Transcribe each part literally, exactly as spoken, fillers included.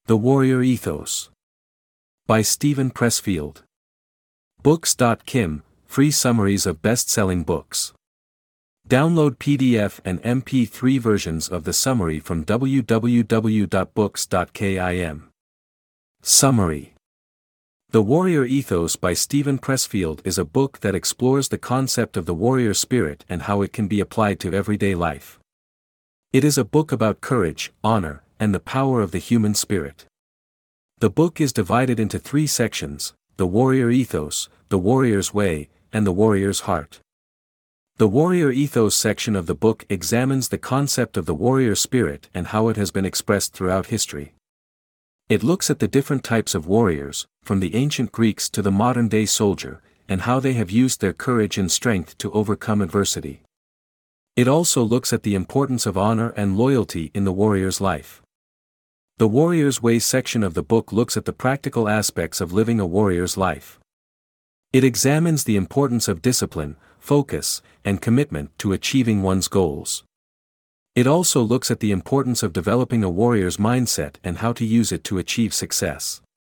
The Warrior Ethos. By Steven Pressfield. Books dot com, free summaries of best-selling books. Download P D F and M P three versions of the summary from w w w dot books dot com. Summary. The Warrior Ethos by Steven Pressfield is a book that explores the concept of the warrior spirit and how it can be applied to everyday life. It is a book about courage, honor, and the power of the human spirit. The book is divided into three sections: the warrior ethos, the warrior's way, and the warrior's heart. The warrior ethos section of the book examines the concept of the warrior spirit and how it has been expressed throughout history. It looks at the different types of warriors, from the ancient Greeks to the modern-day soldier, and how they have used their courage and strength to overcome adversity. It also looks at the importance of honor and loyalty in the warrior's life. The Warrior's Way section of the book looks at the practical aspects of living a warrior's life. It examines the importance of discipline, focus, and commitment to achieving one's goals. It also looks at the importance of developing a warrior's mindset and how to use it to achieve success.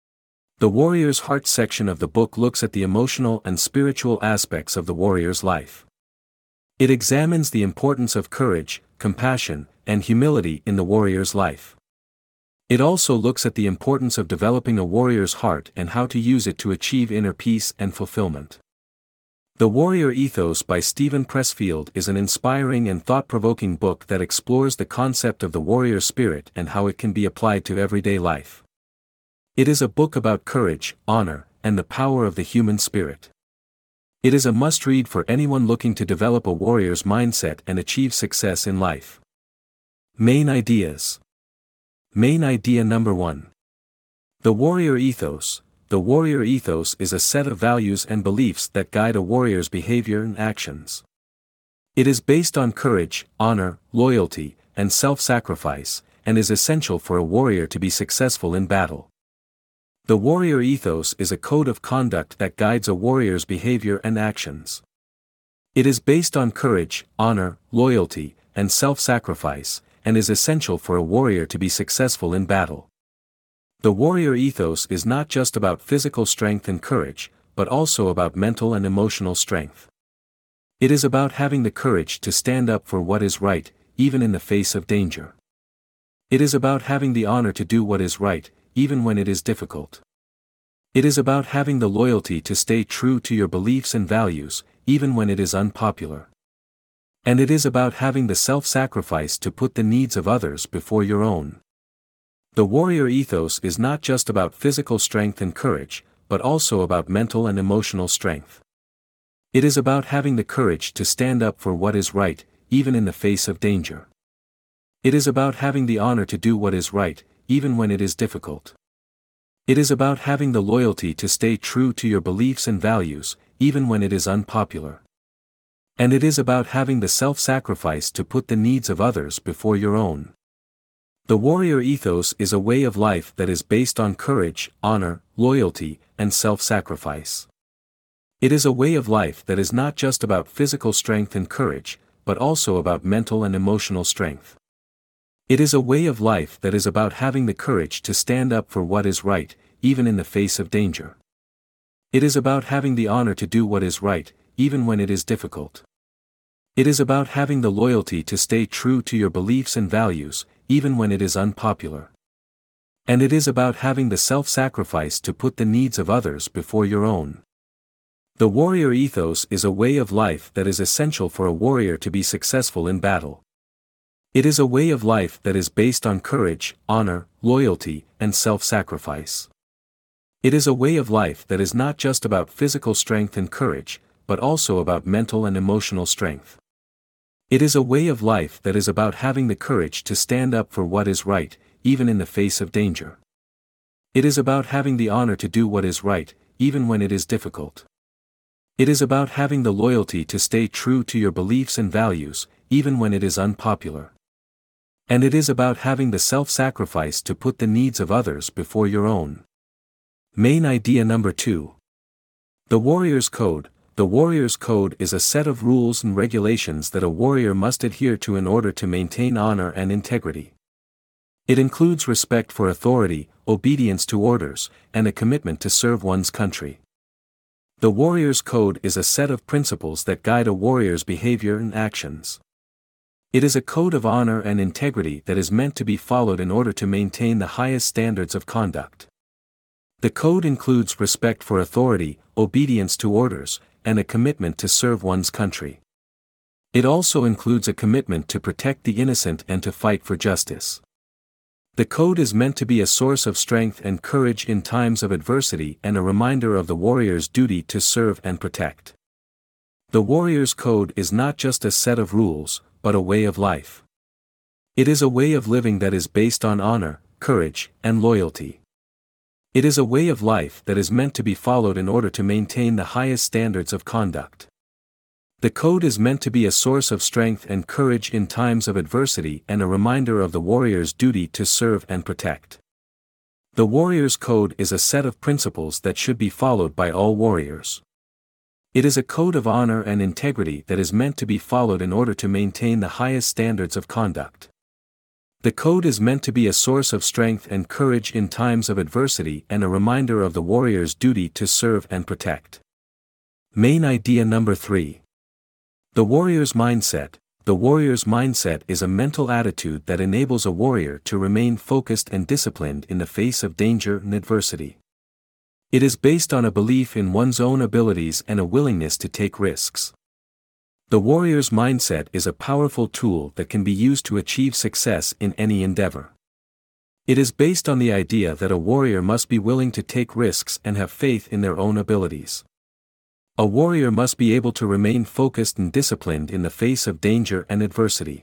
The Warrior's Heart section of the book looks at the emotional and spiritual aspects of the warrior's life. It examines the importance of courage, compassion, and humility in the warrior's life. It also looks at the importance of developing a warrior's heart and how to use it to achieve inner peace and fulfillment. The Warrior Ethos by Steven Pressfield is an inspiring and thought-provoking book that explores the concept of the warrior spirit and how it can be applied to everyday life. It is a book about courage, honor, and the power of the human spirit. It is a must-read for anyone looking to develop a warrior's mindset and achieve success in life. Main ideas. Main idea number one. The Warrior Ethos. The Warrior Ethos is a set of values and beliefs that guide a warrior's behavior and actions. It is based on courage, honor, loyalty, and self-sacrifice, and is essential for a warrior to be successful in battle. The Warrior Ethos is a code of conduct that guides a warrior's behavior and actions. It is based on courage, honor, loyalty, and self-sacrifice, and is essential for a warrior to be successful in battle. The warrior ethos is not just about physical strength and courage, but also about mental and emotional strength. It is about having the courage to stand up for what is right, even in the face of danger. It is about having the honor to do what is right, even when it is difficult. It is about having the loyalty to stay true to your beliefs and values, even when it is unpopular. And it is about having the self-sacrifice to put the needs of others before your own. The warrior ethos is not just about physical strength and courage, but also about mental and emotional strength. It is about having the courage to stand up for what is right, even in the face of danger. It is about having the honor to do what is right, even when it is difficult. It is about having the loyalty to stay true to your beliefs and values, even when it is unpopular. And it is about having the self-sacrifice to put the needs of others before your own. The warrior ethos is a way of life that is based on courage, honor, loyalty, and self-sacrifice. It is a way of life that is not just about physical strength and courage, but also about mental and emotional strength. It is a way of life that is about having the courage to stand up for what is right, even in the face of danger. It is about having the honor to do what is right, even when it is difficult. It is about having the loyalty to stay true to your beliefs and values, even when it is unpopular. And it is about having the self-sacrifice to put the needs of others before your own. The warrior ethos is a way of life that is essential for a warrior to be successful in battle. It is a way of life that is based on courage, honor, loyalty, and self-sacrifice. It is a way of life that is not just about physical strength and courage, but also about mental and emotional strength. It is a way of life that is about having the courage to stand up for what is right, even in the face of danger. It is about having the honor to do what is right, even when it is difficult. It is about having the loyalty to stay true to your beliefs and values, even when it is unpopular. And it is about having the self-sacrifice to put the needs of others before your own. Main idea number two. The Warrior's Code. The Warrior's Code is a set of rules and regulations that a warrior must adhere to in order to maintain honor and integrity. It includes respect for authority, obedience to orders, and a commitment to serve one's country. The Warrior's Code is a set of principles that guide a warrior's behavior and actions. It is a code of honor and integrity that is meant to be followed in order to maintain the highest standards of conduct. The code includes respect for authority, obedience to orders, and a commitment to serve one's country. It also includes a commitment to protect the innocent and to fight for justice. The code is meant to be a source of strength and courage in times of adversity and a reminder of the warrior's duty to serve and protect. The Warrior's Code is not just a set of rules, but a way of life. It is a way of living that is based on honor, courage, and loyalty. It is a way of life that is meant to be followed in order to maintain the highest standards of conduct. The code is meant to be a source of strength and courage in times of adversity and a reminder of the warrior's duty to serve and protect. The Warrior's Code is a set of principles that should be followed by all warriors. It is a code of honor and integrity that is meant to be followed in order to maintain the highest standards of conduct. The code is meant to be a source of strength and courage in times of adversity and a reminder of the warrior's duty to serve and protect. Main idea number three. The warrior's mindset. The warrior's mindset is a mental attitude that enables a warrior to remain focused and disciplined in the face of danger and adversity. It is based on a belief in one's own abilities and a willingness to take risks. The warrior's mindset is a powerful tool that can be used to achieve success in any endeavor. It is based on the idea that a warrior must be willing to take risks and have faith in their own abilities. A warrior must be able to remain focused and disciplined in the face of danger and adversity.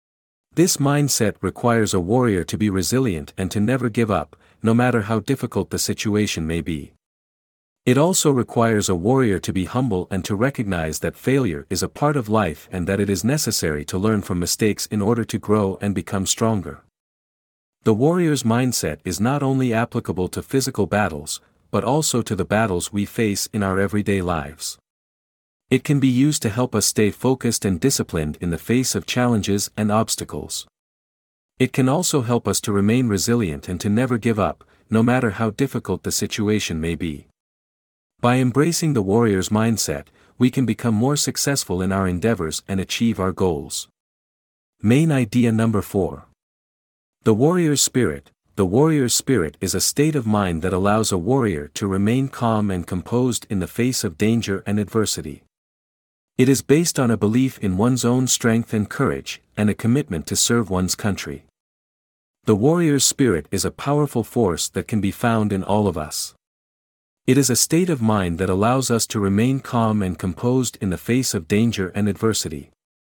This mindset requires a warrior to be resilient and to never give up, no matter how difficult the situation may be. It also requires a warrior to be humble and to recognize that failure is a part of life and that it is necessary to learn from mistakes in order to grow and become stronger. The warrior's mindset is not only applicable to physical battles, but also to the battles we face in our everyday lives. It can be used to help us stay focused and disciplined in the face of challenges and obstacles. It can also help us to remain resilient and to never give up, no matter how difficult the situation may be. By embracing the warrior's mindset, we can become more successful in our endeavors and achieve our goals. Main idea number four. The warrior's spirit. The warrior's spirit is a state of mind that allows a warrior to remain calm and composed in the face of danger and adversity. It is based on a belief in one's own strength and courage, and a commitment to serve one's country. The warrior's spirit is a powerful force that can be found in all of us. It is a state of mind that allows us to remain calm and composed in the face of danger and adversity.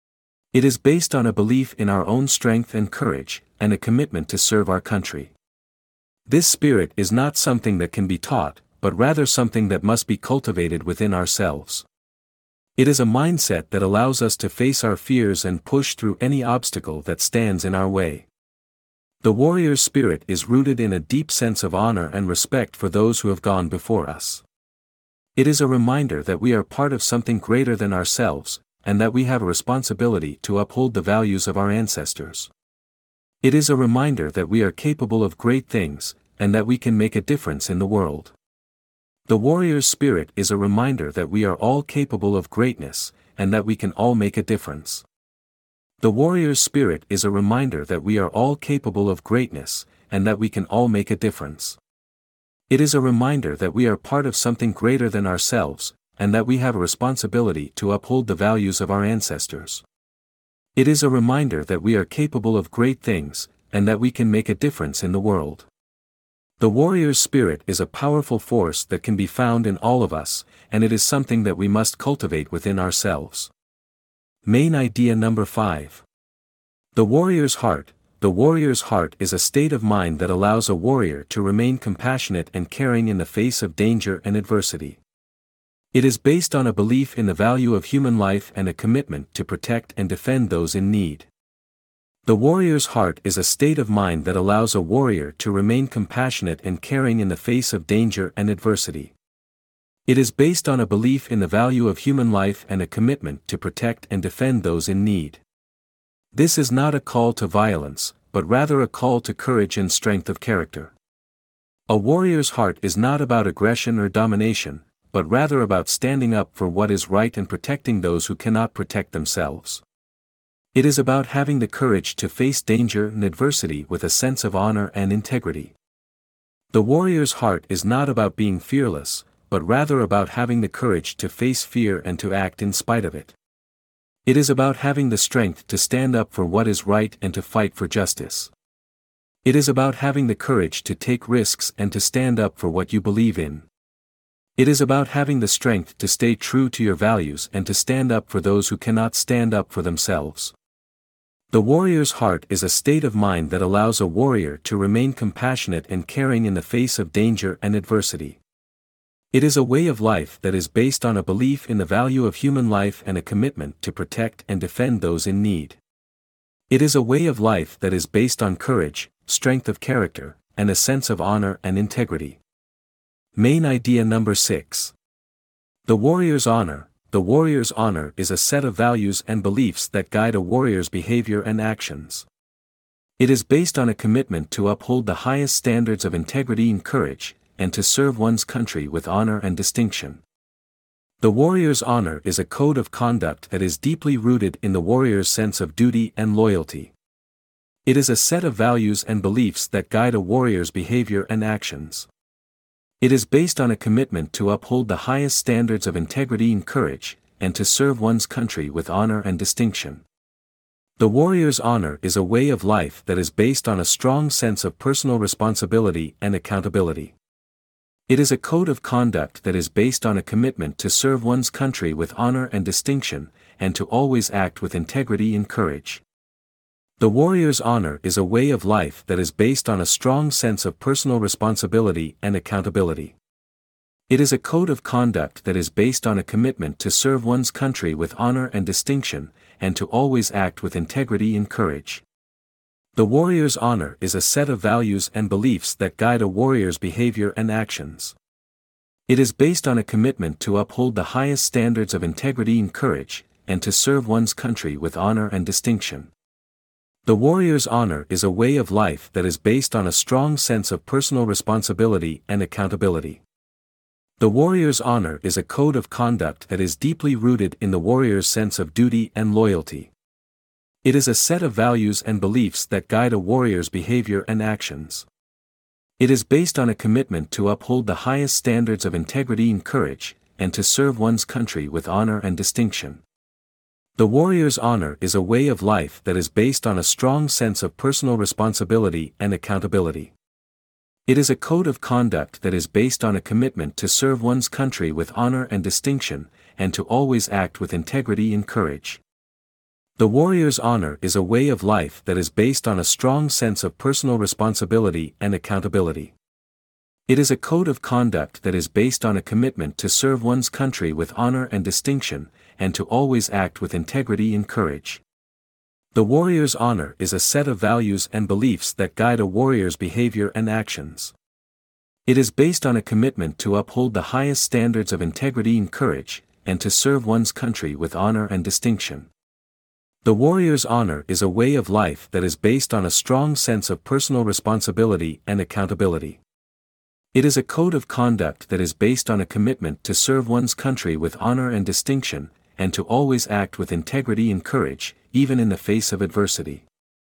It is based on a belief in our own strength and courage, and a commitment to serve our country. This spirit is not something that can be taught, but rather something that must be cultivated within ourselves. It is a mindset that allows us to face our fears and push through any obstacle that stands in our way. The warrior's spirit is rooted in a deep sense of honor and respect for those who have gone before us. It is a reminder that we are part of something greater than ourselves, and that we have a responsibility to uphold the values of our ancestors. It is a reminder that we are capable of great things, and that we can make a difference in the world. The warrior's spirit is a reminder that we are all capable of greatness, and that we can all make a difference. The warrior's spirit is a reminder that we are all capable of greatness, and that we can all make a difference. It is a reminder that we are part of something greater than ourselves, and that we have a responsibility to uphold the values of our ancestors. It is a reminder that we are capable of great things, and that we can make a difference in the world. The warrior's spirit is a powerful force that can be found in all of us, and it is something that we must cultivate within ourselves. Main idea number five. The warrior's heart. The warrior's heart is a state of mind that allows a warrior to remain compassionate and caring in the face of danger and adversity. It is based on a belief in the value of human life and a commitment to protect and defend those in need. The warrior's heart is a state of mind that allows a warrior to remain compassionate and caring in the face of danger and adversity. It is based on a belief in the value of human life and a commitment to protect and defend those in need. This is not a call to violence, but rather a call to courage and strength of character. A warrior's heart is not about aggression or domination, but rather about standing up for what is right and protecting those who cannot protect themselves. It is about having the courage to face danger and adversity with a sense of honor and integrity. The warrior's heart is not about being fearless, but rather about having the courage to face fear and to act in spite of it. It is about having the strength to stand up for what is right and to fight for justice. It is about having the courage to take risks and to stand up for what you believe in. It is about having the strength to stay true to your values and to stand up for those who cannot stand up for themselves. The warrior's heart is a state of mind that allows a warrior to remain compassionate and caring in the face of danger and adversity. It is a way of life that is based on a belief in the value of human life and a commitment to protect and defend those in need. It is a way of life that is based on courage, strength of character, and a sense of honor and integrity. Main idea number six. The warrior's honor. The warrior's honor is a set of values and beliefs that guide a warrior's behavior and actions. It is based on a commitment to uphold the highest standards of integrity and courage, and to serve one's country with honor and distinction. The warrior's honor is a code of conduct that is deeply rooted in the warrior's sense of duty and loyalty. It is a set of values and beliefs that guide a warrior's behavior and actions. It is based on a commitment to uphold the highest standards of integrity and courage, and to serve one's country with honor and distinction. The warrior's honor is a way of life that is based on a strong sense of personal responsibility and accountability. It is a code of conduct that is based on a commitment to serve one's country with honor and distinction, and to always act with integrity and courage. The warrior's honor is a way of life that is based on a strong sense of personal responsibility and accountability. It is a code of conduct that is based on a commitment to serve one's country with honor and distinction, and to always act with integrity and courage. The warrior's honor is a set of values and beliefs that guide a warrior's behavior and actions. It is based on a commitment to uphold the highest standards of integrity and courage, and to serve one's country with honor and distinction. The warrior's honor is a way of life that is based on a strong sense of personal responsibility and accountability. The warrior's honor is a code of conduct that is deeply rooted in the warrior's sense of duty and loyalty. It is a set of values and beliefs that guide a warrior's behavior and actions. It is based on a commitment to uphold the highest standards of integrity and courage, and to serve one's country with honor and distinction. The warrior's honor is a way of life that is based on a strong sense of personal responsibility and accountability. It is a code of conduct that is based on a commitment to serve one's country with honor and distinction, and to always act with integrity and courage. The warrior's honor is a way of life that is based on a strong sense of personal responsibility and accountability. It is a code of conduct that is based on a commitment to serve one's country with honor and distinction, and to always act with integrity and courage. The warrior's honor is a set of values and beliefs that guide a warrior's behavior and actions. It is based on a commitment to uphold the highest standards of integrity and courage, and to serve one's country with honor and distinction. The warrior's honor is a way of life that is based on a strong sense of personal responsibility and accountability. It is a code of conduct that is based on a commitment to serve one's country with honor and distinction, and to always act with integrity and courage, even in the face of adversity.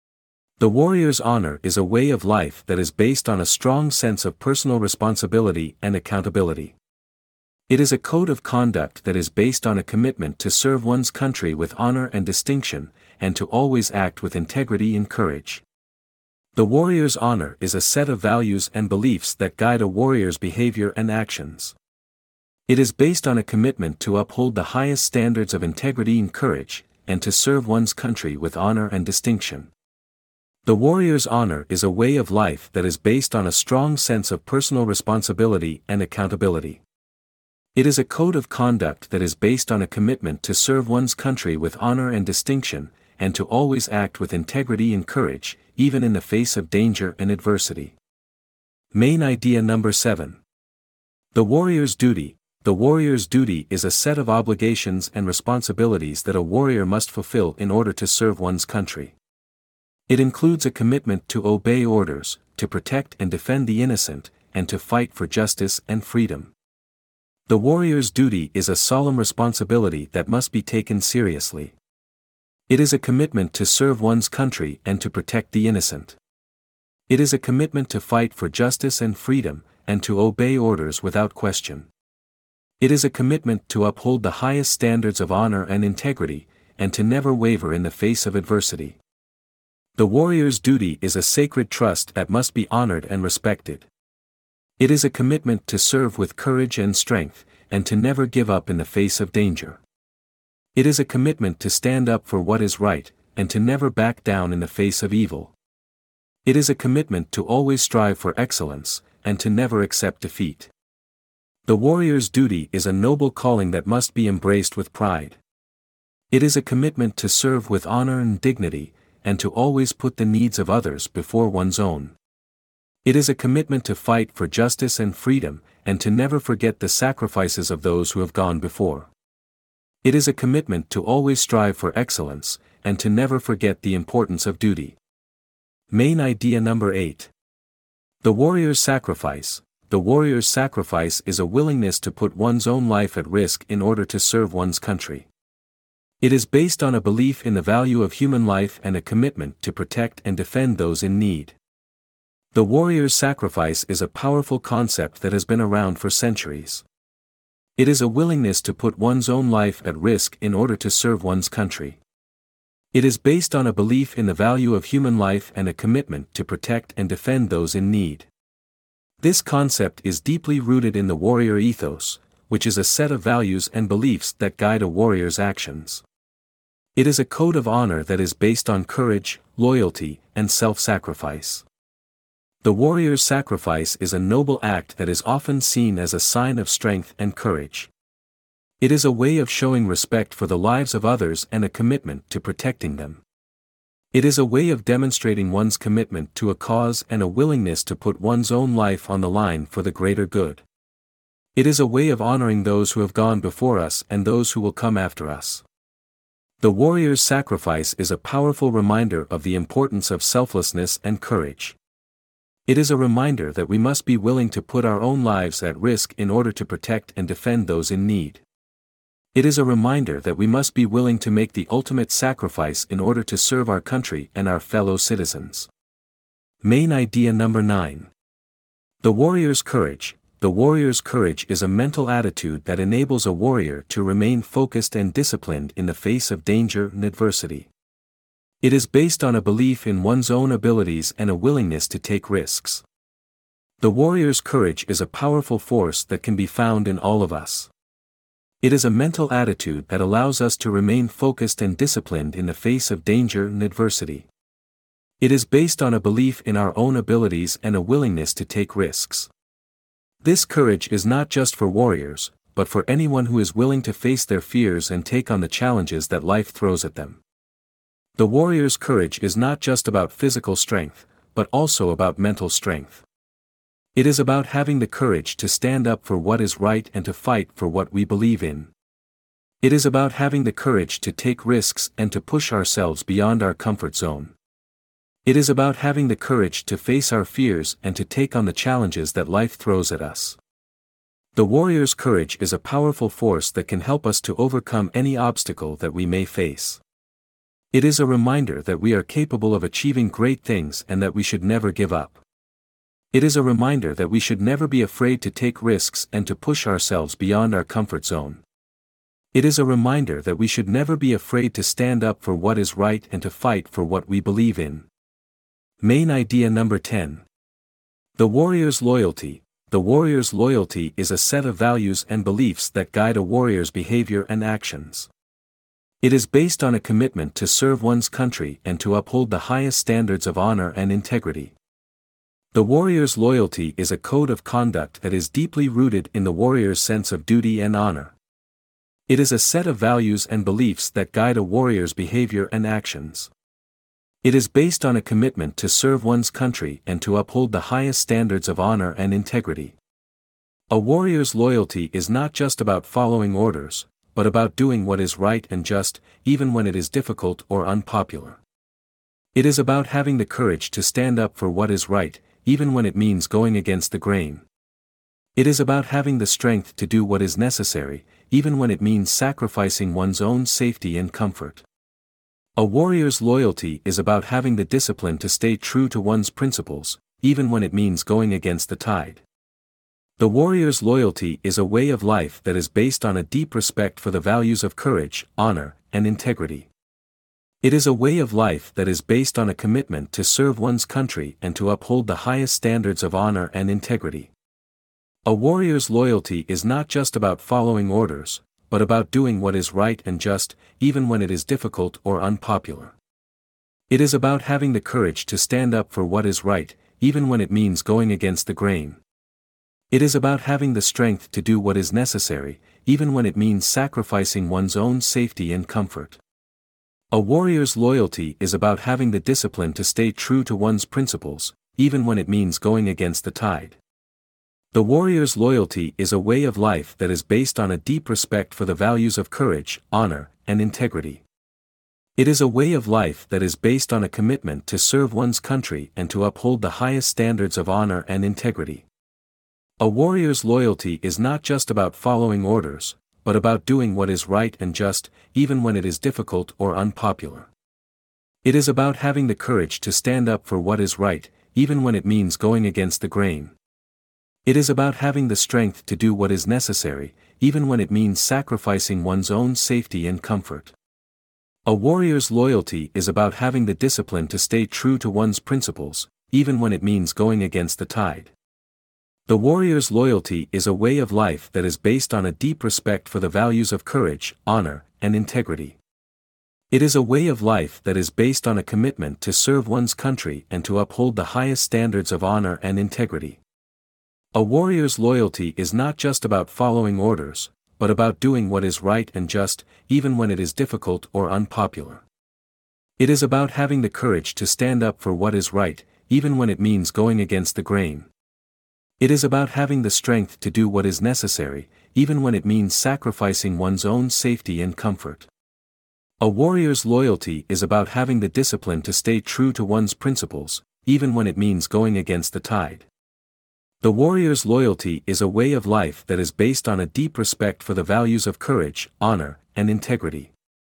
The warrior's honor is a way of life that is based on a strong sense of personal responsibility and accountability. It is a code of conduct that is based on a commitment to serve one's country with honor and distinction, and to always act with integrity and courage. The warrior's honor is a set of values and beliefs that guide a warrior's behavior and actions. It is based on a commitment to uphold the highest standards of integrity and courage, and to serve one's country with honor and distinction. The warrior's honor is a way of life that is based on a strong sense of personal responsibility and accountability. It is a code of conduct that is based on a commitment to serve one's country with honor and distinction, and to always act with integrity and courage, even in the face of danger and adversity. Main idea number seven. The warrior's duty. The warrior's duty is a set of obligations and responsibilities that a warrior must fulfill in order to serve one's country. It includes a commitment to obey orders, to protect and defend the innocent, and to fight for justice and freedom. The warrior's duty is a solemn responsibility that must be taken seriously. It is a commitment to serve one's country and to protect the innocent. It is a commitment to fight for justice and freedom, and to obey orders without question. It is a commitment to uphold the highest standards of honor and integrity, and to never waver in the face of adversity. The warrior's duty is a sacred trust that must be honored and respected. It is a commitment to serve with courage and strength, and to never give up in the face of danger. It is a commitment to stand up for what is right, and to never back down in the face of evil. It is a commitment to always strive for excellence, and to never accept defeat. The warrior's duty is a noble calling that must be embraced with pride. It is a commitment to serve with honor and dignity, and to always put the needs of others before one's own. It is a commitment to fight for justice and freedom, and to never forget the sacrifices of those who have gone before. It is a commitment to always strive for excellence, and to never forget the importance of duty. Main idea number eight. The warrior's sacrifice. The warrior's sacrifice is a willingness to put one's own life at risk in order to serve one's country. It is based on a belief in the value of human life and a commitment to protect and defend those in need. The warrior's sacrifice is a powerful concept that has been around for centuries. It is a willingness to put one's own life at risk in order to serve one's country. It is based on a belief in the value of human life and a commitment to protect and defend those in need. This concept is deeply rooted in the warrior ethos, which is a set of values and beliefs that guide a warrior's actions. It is a code of honor that is based on courage, loyalty, and self-sacrifice. The warrior's sacrifice is a noble act that is often seen as a sign of strength and courage. It is a way of showing respect for the lives of others and a commitment to protecting them. It is a way of demonstrating one's commitment to a cause and a willingness to put one's own life on the line for the greater good. It is a way of honoring those who have gone before us and those who will come after us. The warrior's sacrifice is a powerful reminder of the importance of selflessness and courage. It is a reminder that we must be willing to put our own lives at risk in order to protect and defend those in need. It is a reminder that we must be willing to make the ultimate sacrifice in order to serve our country and our fellow citizens. Main idea number nine. The warrior's courage. The warrior's courage is a mental attitude that enables a warrior to remain focused and disciplined in the face of danger and adversity. It is based on a belief in one's own abilities and a willingness to take risks. The warrior's courage is a powerful force that can be found in all of us. It is a mental attitude that allows us to remain focused and disciplined in the face of danger and adversity. It is based on a belief in our own abilities and a willingness to take risks. This courage is not just for warriors, but for anyone who is willing to face their fears and take on the challenges that life throws at them. The warrior's courage is not just about physical strength, but also about mental strength. It is about having the courage to stand up for what is right and to fight for what we believe in. It is about having the courage to take risks and to push ourselves beyond our comfort zone. It is about having the courage to face our fears and to take on the challenges that life throws at us. The warrior's courage is a powerful force that can help us to overcome any obstacle that we may face. It is a reminder that we are capable of achieving great things and that we should never give up. It is a reminder that we should never be afraid to take risks and to push ourselves beyond our comfort zone. It is a reminder that we should never be afraid to stand up for what is right and to fight for what we believe in. Main idea number ten. The warrior's loyalty. The warrior's loyalty is a set of values and beliefs that guide a warrior's behavior and actions. It is based on a commitment to serve one's country and to uphold the highest standards of honor and integrity. The warrior's loyalty is a code of conduct that is deeply rooted in the warrior's sense of duty and honor. It is a set of values and beliefs that guide a warrior's behavior and actions. It is based on a commitment to serve one's country and to uphold the highest standards of honor and integrity. A warrior's loyalty is not just about following orders, but about doing what is right and just, even when it is difficult or unpopular. It is about having the courage to stand up for what is right, even when it means going against the grain. It is about having the strength to do what is necessary, even when it means sacrificing one's own safety and comfort. A warrior's loyalty is about having the discipline to stay true to one's principles, even when it means going against the tide. The warrior's loyalty is a way of life that is based on a deep respect for the values of courage, honor, and integrity. It is a way of life that is based on a commitment to serve one's country and to uphold the highest standards of honor and integrity. A warrior's loyalty is not just about following orders, but about doing what is right and just, even when it is difficult or unpopular. It is about having the courage to stand up for what is right, even when it means going against the grain. It is about having the strength to do what is necessary, even when it means sacrificing one's own safety and comfort. A warrior's loyalty is about having the discipline to stay true to one's principles, even when it means going against the tide. The warrior's loyalty is a way of life that is based on a deep respect for the values of courage, honor, and integrity. It is a way of life that is based on a commitment to serve one's country and to uphold the highest standards of honor and integrity. A warrior's loyalty is not just about following orders, but about doing what is right and just, even when it is difficult or unpopular. It is about having the courage to stand up for what is right, even when it means going against the grain. It is about having the strength to do what is necessary, even when it means sacrificing one's own safety and comfort. A warrior's loyalty is about having the discipline to stay true to one's principles, even when it means going against the tide. The warrior's loyalty is a way of life that is based on a deep respect for the values of courage, honor, and integrity. It is a way of life that is based on a commitment to serve one's country and to uphold the highest standards of honor and integrity. A warrior's loyalty is not just about following orders, but about doing what is right and just, even when it is difficult or unpopular. It is about having the courage to stand up for what is right, even when it means going against the grain. It is about having the strength to do what is necessary, even when it means sacrificing one's own safety and comfort. A warrior's loyalty is about having the discipline to stay true to one's principles, even when it means going against the tide. The warrior's loyalty is a way of life that is based on a deep respect for the values of courage, honor, and integrity.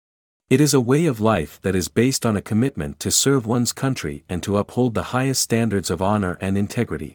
It is a way of life that is based on a commitment to serve one's country and to uphold the highest standards of honor and integrity.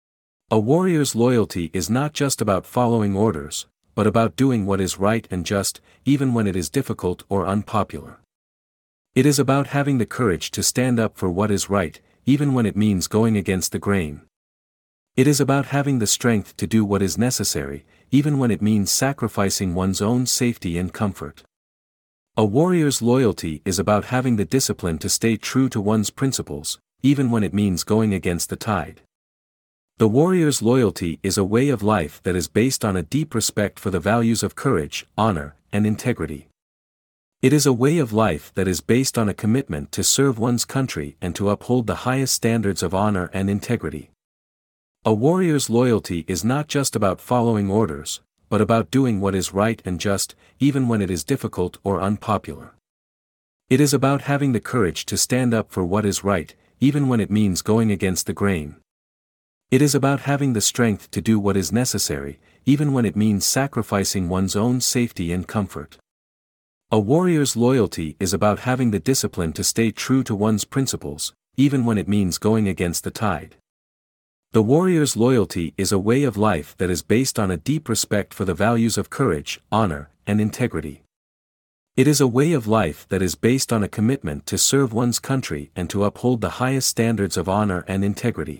A warrior's loyalty is not just about following orders, but about doing what is right and just, even when it is difficult or unpopular. It is about having the courage to stand up for what is right, even when it means going against the grain. It is about having the strength to do what is necessary, even when it means sacrificing one's own safety and comfort. A warrior's loyalty is about having the discipline to stay true to one's principles, even when it means going against the tide. The warrior's loyalty is a way of life that is based on a deep respect for the values of courage, honor, and integrity. It is a way of life that is based on a commitment to serve one's country and to uphold the highest standards of honor and integrity. A warrior's loyalty is not just about following orders, but about doing what is right and just, even when it is difficult or unpopular. It is about having the courage to stand up for what is right, even when it means going against the grain. It is about having the strength to do what is necessary, even when it means sacrificing one's own safety and comfort. A warrior's loyalty is about having the discipline to stay true to one's principles, even when it means going against the tide. The warrior's loyalty is a way of life that is based on a deep respect for the values of courage, honor, and integrity. It is a way of life that is based on a commitment to serve one's country and to uphold the highest standards of honor and integrity.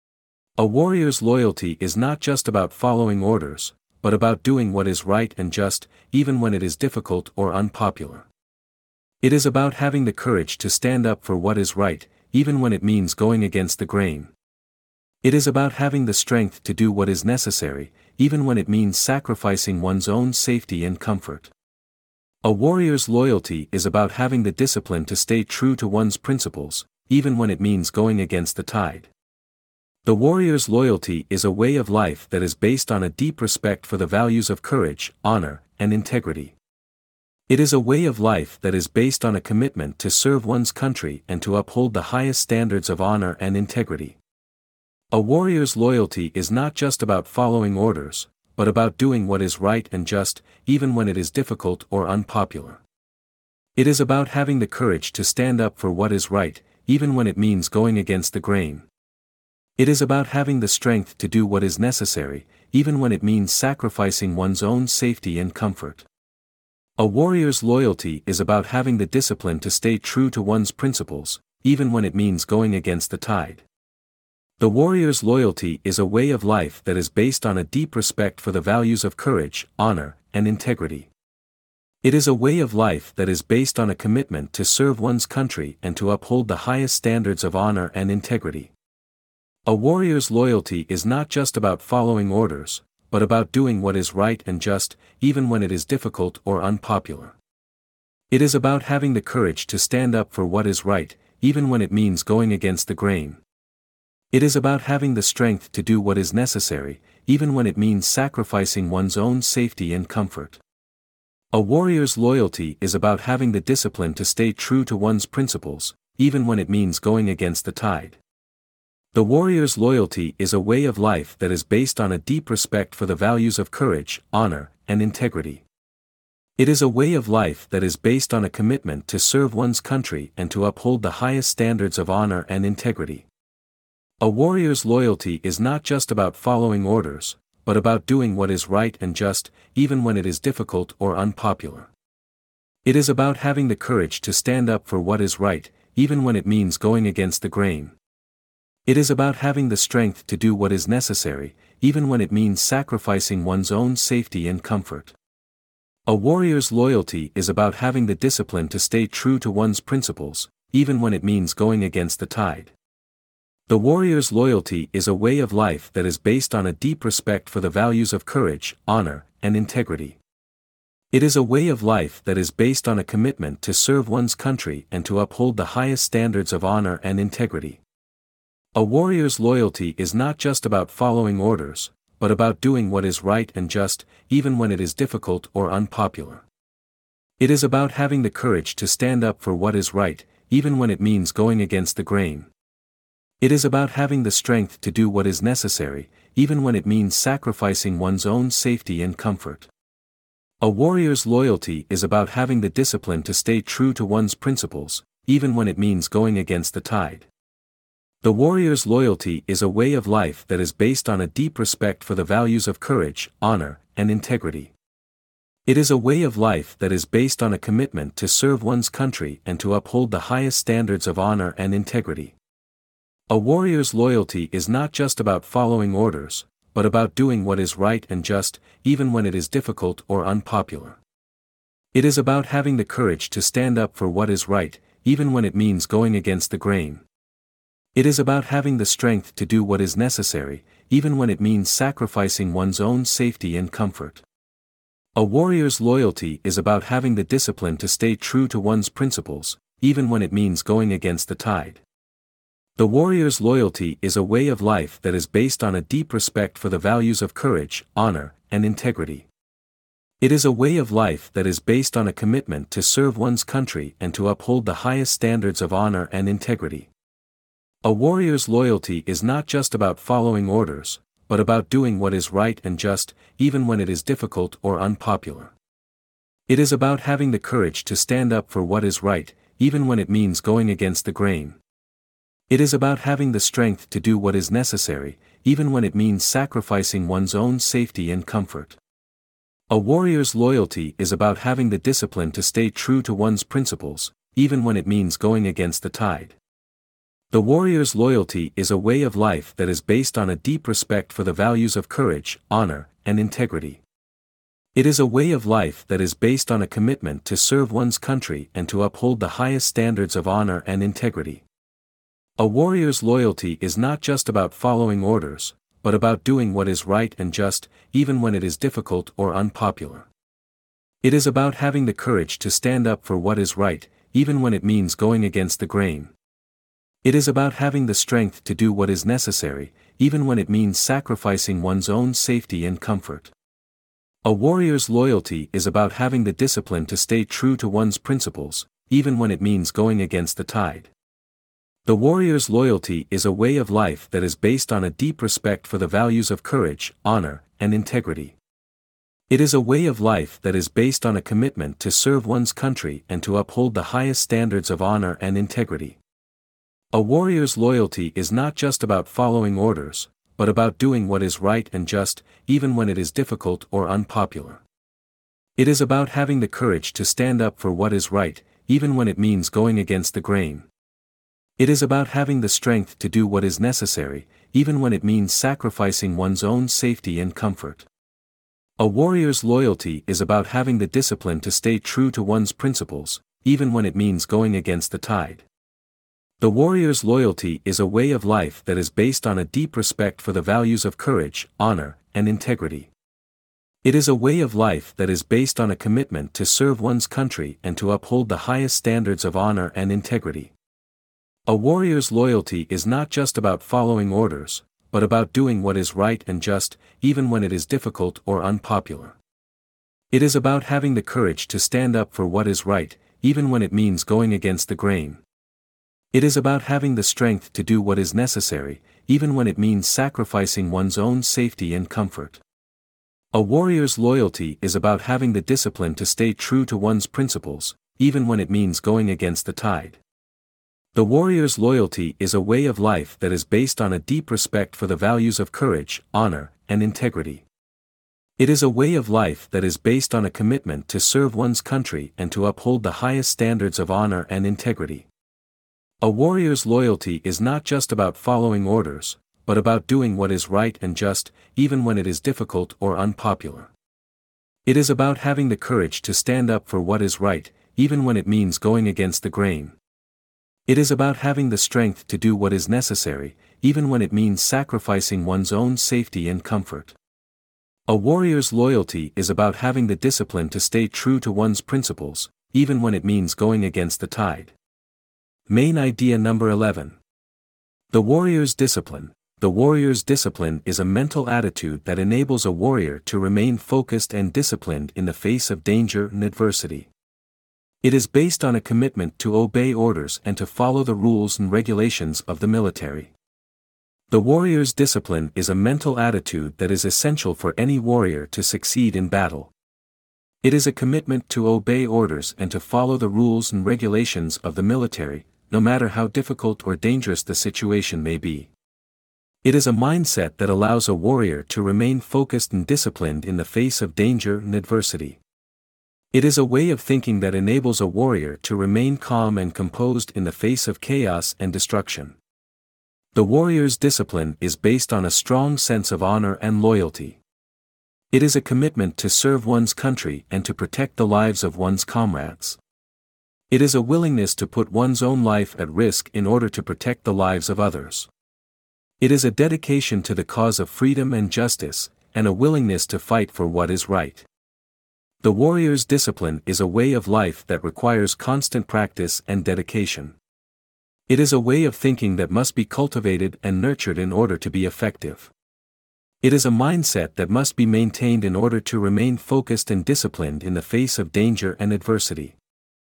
A warrior's loyalty is not just about following orders, but about doing what is right and just, even when it is difficult or unpopular. It is about having the courage to stand up for what is right, even when it means going against the grain. It is about having the strength to do what is necessary, even when it means sacrificing one's own safety and comfort. A warrior's loyalty is about having the discipline to stay true to one's principles, even when it means going against the tide. The warrior's loyalty is a way of life that is based on a deep respect for the values of courage, honor, and integrity. It is a way of life that is based on a commitment to serve one's country and to uphold the highest standards of honor and integrity. A warrior's loyalty is not just about following orders, but about doing what is right and just, even when it is difficult or unpopular. It is about having the courage to stand up for what is right, even when it means going against the grain. It is about having the strength to do what is necessary, even when it means sacrificing one's own safety and comfort. A warrior's loyalty is about having the discipline to stay true to one's principles, even when it means going against the tide. The warrior's loyalty is a way of life that is based on a deep respect for the values of courage, honor, and integrity. It is a way of life that is based on a commitment to serve one's country and to uphold the highest standards of honor and integrity. A warrior's loyalty is not just about following orders, but about doing what is right and just, even when it is difficult or unpopular. It is about having the courage to stand up for what is right, even when it means going against the grain. It is about having the strength to do what is necessary, even when it means sacrificing one's own safety and comfort. A warrior's loyalty is about having the discipline to stay true to one's principles, even when it means going against the tide. The warrior's loyalty is a way of life that is based on a deep respect for the values of courage, honor, and integrity. It is a way of life that is based on a commitment to serve one's country and to uphold the highest standards of honor and integrity. A warrior's loyalty is not just about following orders, but about doing what is right and just, even when it is difficult or unpopular. It is about having the courage to stand up for what is right, even when it means going against the grain. It is about having the strength to do what is necessary, even when it means sacrificing one's own safety and comfort. A warrior's loyalty is about having the discipline to stay true to one's principles, even when it means going against the tide. The warrior's loyalty is a way of life that is based on a deep respect for the values of courage, honor, and integrity. It is a way of life that is based on a commitment to serve one's country and to uphold the highest standards of honor and integrity. A warrior's loyalty is not just about following orders, but about doing what is right and just, even when it is difficult or unpopular. It is about having the courage to stand up for what is right, even when it means going against the grain. It is about having the strength to do what is necessary, even when it means sacrificing one's own safety and comfort. A warrior's loyalty is about having the discipline to stay true to one's principles, even when it means going against the tide. The warrior's loyalty is a way of life that is based on a deep respect for the values of courage, honor, and integrity. It is a way of life that is based on a commitment to serve one's country and to uphold the highest standards of honor and integrity. A warrior's loyalty is not just about following orders, but about doing what is right and just, even when it is difficult or unpopular. It is about having the courage to stand up for what is right, even when it means going against the grain. It is about having the strength to do what is necessary, even when it means sacrificing one's own safety and comfort. A warrior's loyalty is about having the discipline to stay true to one's principles, even when it means going against the tide. The warrior's loyalty is a way of life that is based on a deep respect for the values of courage, honor, and integrity. It is a way of life that is based on a commitment to serve one's country and to uphold the highest standards of honor and integrity. A warrior's loyalty is not just about following orders, but about doing what is right and just, even when it is difficult or unpopular. It is about having the courage to stand up for what is right, even when it means going against the grain. It is about having the strength to do what is necessary, even when it means sacrificing one's own safety and comfort. A warrior's loyalty is about having the discipline to stay true to one's principles, even when it means going against the tide. The warrior's loyalty is a way of life that is based on a deep respect for the values of courage, honor, and integrity. It is a way of life that is based on a commitment to serve one's country and to uphold the highest standards of honor and integrity. A warrior's loyalty is not just about following orders, but about doing what is right and just, even when it is difficult or unpopular. It is about having the courage to stand up for what is right, even when it means going against the grain. It is about having the strength to do what is necessary, even when it means sacrificing one's own safety and comfort. A warrior's loyalty is about having the discipline to stay true to one's principles, even when it means going against the tide. The warrior's loyalty is a way of life that is based on a deep respect for the values of courage, honor, and integrity. It is a way of life that is based on a commitment to serve one's country and to uphold the highest standards of honor and integrity. A warrior's loyalty is not just about following orders, but about doing what is right and just, even when it is difficult or unpopular. It is about having the courage to stand up for what is right, even when it means going against the grain. It is about having the strength to do what is necessary, even when it means sacrificing one's own safety and comfort. A warrior's loyalty is about having the discipline to stay true to one's principles, even when it means going against the tide. The warrior's loyalty is a way of life that is based on a deep respect for the values of courage, honor, and integrity. It is a way of life that is based on a commitment to serve one's country and to uphold the highest standards of honor and integrity. A warrior's loyalty is not just about following orders, but about doing what is right and just, even when it is difficult or unpopular. It is about having the courage to stand up for what is right, even when it means going against the grain. It is about having the strength to do what is necessary, even when it means sacrificing one's own safety and comfort. A warrior's loyalty is about having the discipline to stay true to one's principles, even when it means going against the tide. The warrior's loyalty is a way of life that is based on a deep respect for the values of courage, honor, and integrity. It is a way of life that is based on a commitment to serve one's country and to uphold the highest standards of honor and integrity. A warrior's loyalty is not just about following orders, but about doing what is right and just, even when it is difficult or unpopular. It is about having the courage to stand up for what is right, even when it means going against the grain. It is about having the strength to do what is necessary, even when it means sacrificing one's own safety and comfort. A warrior's loyalty is about having the discipline to stay true to one's principles, even when it means going against the tide. Main idea number eleven. The warrior's discipline. The warrior's discipline is a mental attitude that enables a warrior to remain focused and disciplined in the face of danger and adversity. It is based on a commitment to obey orders and to follow the rules and regulations of the military. The warrior's discipline is a mental attitude that is essential for any warrior to succeed in battle. It is a commitment to obey orders and to follow the rules and regulations of the military, no matter how difficult or dangerous the situation may be. It is a mindset that allows a warrior to remain focused and disciplined in the face of danger and adversity. It is a way of thinking that enables a warrior to remain calm and composed in the face of chaos and destruction. The warrior's discipline is based on a strong sense of honor and loyalty. It is a commitment to serve one's country and to protect the lives of one's comrades. It is a willingness to put one's own life at risk in order to protect the lives of others. It is a dedication to the cause of freedom and justice, and a willingness to fight for what is right. The warrior's discipline is a way of life that requires constant practice and dedication. It is a way of thinking that must be cultivated and nurtured in order to be effective. It is a mindset that must be maintained in order to remain focused and disciplined in the face of danger and adversity.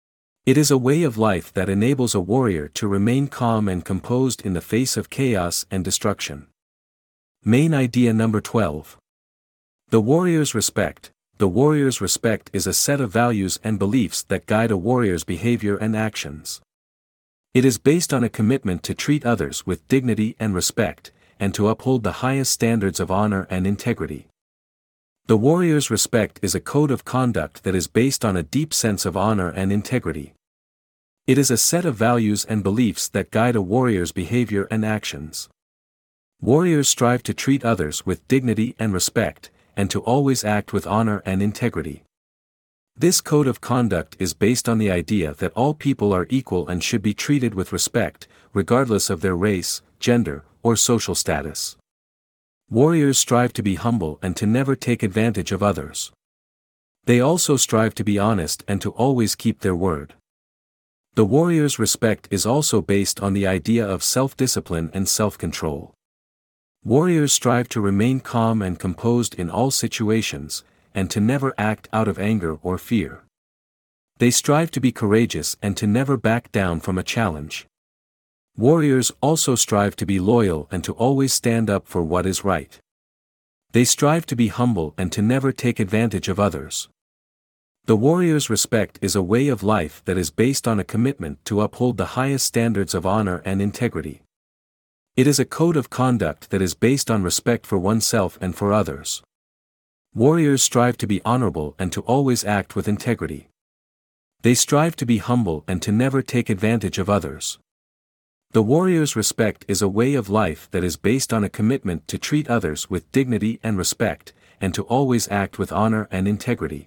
It is a way of life that enables a warrior to remain calm and composed in the face of chaos and destruction. Main idea number twelve. The warrior's respect. The warrior's respect is a set of values and beliefs that guide a warrior's behavior and actions. It is based on a commitment to treat others with dignity and respect, and to uphold the highest standards of honor and integrity. The warrior's respect is a code of conduct that is based on a deep sense of honor and integrity. It is a set of values and beliefs that guide a warrior's behavior and actions. Warriors strive to treat others with dignity and respect, and to always act with honor and integrity. This code of conduct is based on the idea that all people are equal and should be treated with respect, regardless of their race, gender, or social status. Warriors strive to be humble and to never take advantage of others. They also strive to be honest and to always keep their word. The warrior's respect is also based on the idea of self-discipline and self-control. Warriors strive to remain calm and composed in all situations, and to never act out of anger or fear. They strive to be courageous and to never back down from a challenge. Warriors also strive to be loyal and to always stand up for what is right. They strive to be humble and to never take advantage of others. The warrior's respect is a way of life that is based on a commitment to uphold the highest standards of honor and integrity. It is a code of conduct that is based on respect for oneself and for others. Warriors strive to be honorable and to always act with integrity. They strive to be humble and to never take advantage of others. The warrior's respect is a way of life that is based on a commitment to treat others with dignity and respect, and to always act with honor and integrity.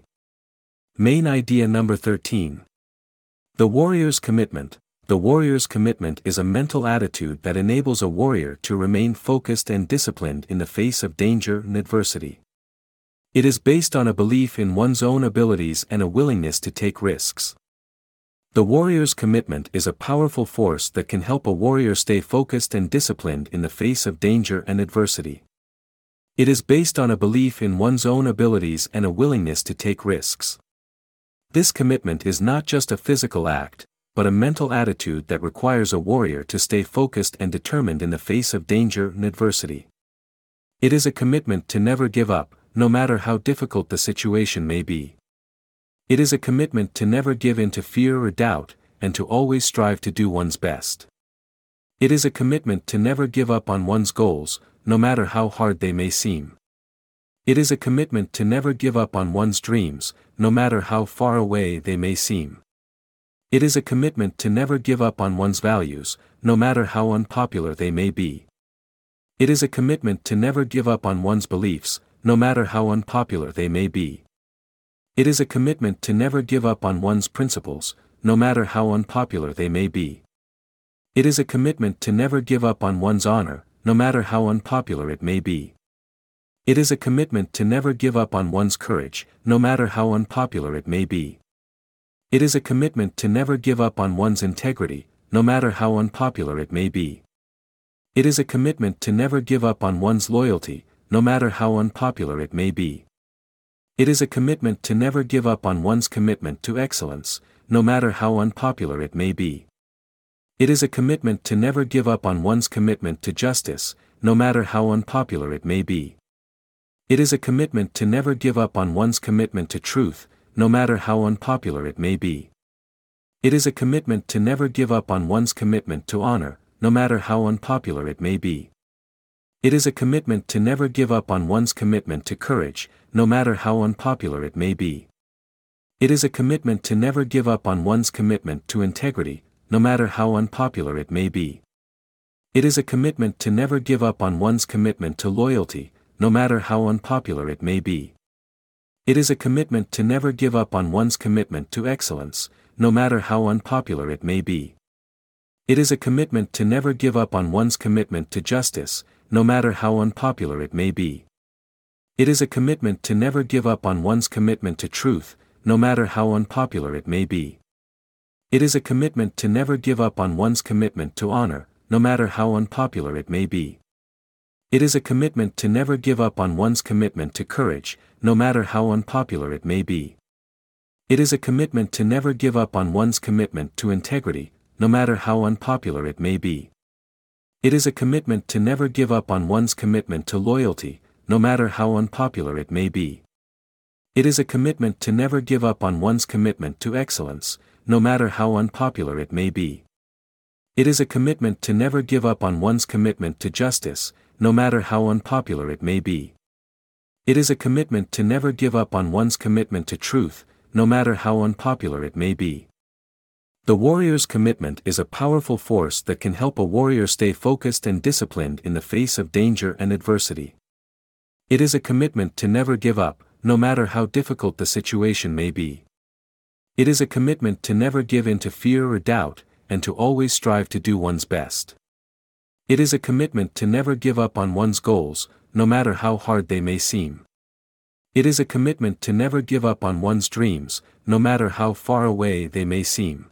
Main idea number thirteen. The warrior's commitment. The warrior's commitment is a mental attitude that enables a warrior to remain focused and disciplined in the face of danger and adversity. It is based on a belief in one's own abilities and a willingness to take risks. The warrior's commitment is a powerful force that can help a warrior stay focused and disciplined in the face of danger and adversity. It is based on a belief in one's own abilities and a willingness to take risks. This commitment is not just a physical act, but a mental attitude that requires a warrior to stay focused and determined in the face of danger and adversity. It is a commitment to never give up, no matter how difficult the situation may be. It is a commitment to never give in to fear or doubt, and to always strive to do one's best. It is a commitment to never give up on one's goals, no matter how hard they may seem. It is a commitment to never give up on one's dreams, no matter how far away they may seem. It is a commitment to never give up on one's values, no matter how unpopular they may be. It is a commitment to never give up on one's beliefs, no matter how unpopular they may be. It is a commitment to never give up on one's principles, no matter how unpopular they may be. It is a commitment to never give up on one's honor, no matter how unpopular it may be. It is a commitment to never give up on one's courage, no matter how unpopular it may be. It is a commitment to never give up on one's integrity, no matter how unpopular it may be. It is a commitment to never give up on one's loyalty, no matter how unpopular it may be. It is a commitment to never give up on one's commitment to excellence, no matter how unpopular it may be. It is a commitment to never give up on one's commitment to justice, no matter how unpopular it may be. It is a commitment to never give up on one's commitment to truth, no matter how unpopular it may be. It is a commitment to never give up on one's commitment to honor, no matter how unpopular it may be. It is a commitment to never give up on one's commitment to courage, no matter how unpopular it may be. It is a commitment to never give up on one's commitment to integrity, no matter how unpopular it may be. It is a commitment to never give up on one's commitment to loyalty, no matter how unpopular it may be. It is a commitment to never give up on one's commitment to excellence, no matter how unpopular it may be. It is a commitment to never give up on one's commitment to justice, no matter how unpopular it may be. It is a commitment to never give up on one's commitment to truth, no matter how unpopular it may be. It is a commitment to never give up on one's commitment to honor, no matter how unpopular it may be. It is a commitment to never give up on one's commitment to courage, no matter how unpopular it may be. It is a commitment to never give up on one's commitment to integrity, no matter how unpopular it may be. It is a commitment to never give up on one's commitment to loyalty, no matter how unpopular it may be. It is a commitment to never give up on one's commitment to excellence, no matter how unpopular it may be. It is a commitment to never give up on one's commitment to justice, no matter how unpopular it may be. It is a commitment to never give up on one's commitment to truth, no matter how unpopular it may be. The warrior's commitment is a powerful force that can help a warrior stay focused and disciplined in the face of danger and adversity. It is a commitment to never give up, no matter how difficult the situation may be. It is a commitment to never give in to fear or doubt, and to always strive to do one's best. It is a commitment to never give up on one's goals, no matter how hard they may seem. It is a commitment to never give up on one's dreams, no matter how far away they may seem.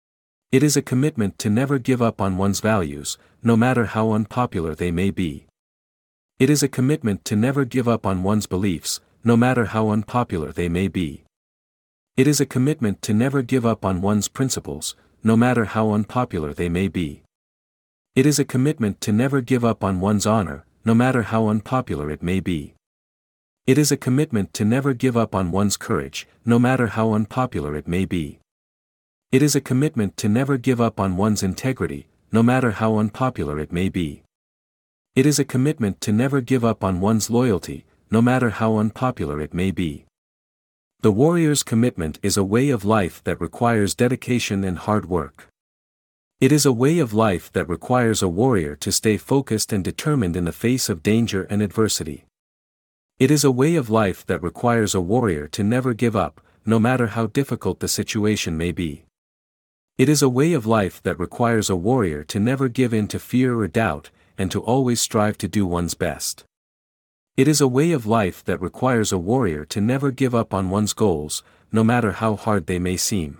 It is a commitment to never give up on one's values, no matter how unpopular they may be. It is a commitment to never give up on one's beliefs, no matter how unpopular they may be. It is a commitment to never give up on one's principles, no matter how unpopular they may be. It is a commitment to never give up on one's honor, no matter how unpopular it may be. It is a commitment to never give up on one's courage, no matter how unpopular it may be. It is a commitment to never give up on one's integrity, no matter how unpopular it may be. It is a commitment to never give up on one's loyalty, no matter how unpopular it may be. The warrior's commitment is a way of life that requires dedication and hard work. It is a way of life that requires a warrior to stay focused and determined in the face of danger and adversity. It is a way of life that requires a warrior to never give up, no matter how difficult the situation may be. It is a way of life that requires a warrior to never give in to fear or doubt, and to always strive to do one's best. It is a way of life that requires a warrior to never give up on one's goals, no matter how hard they may seem.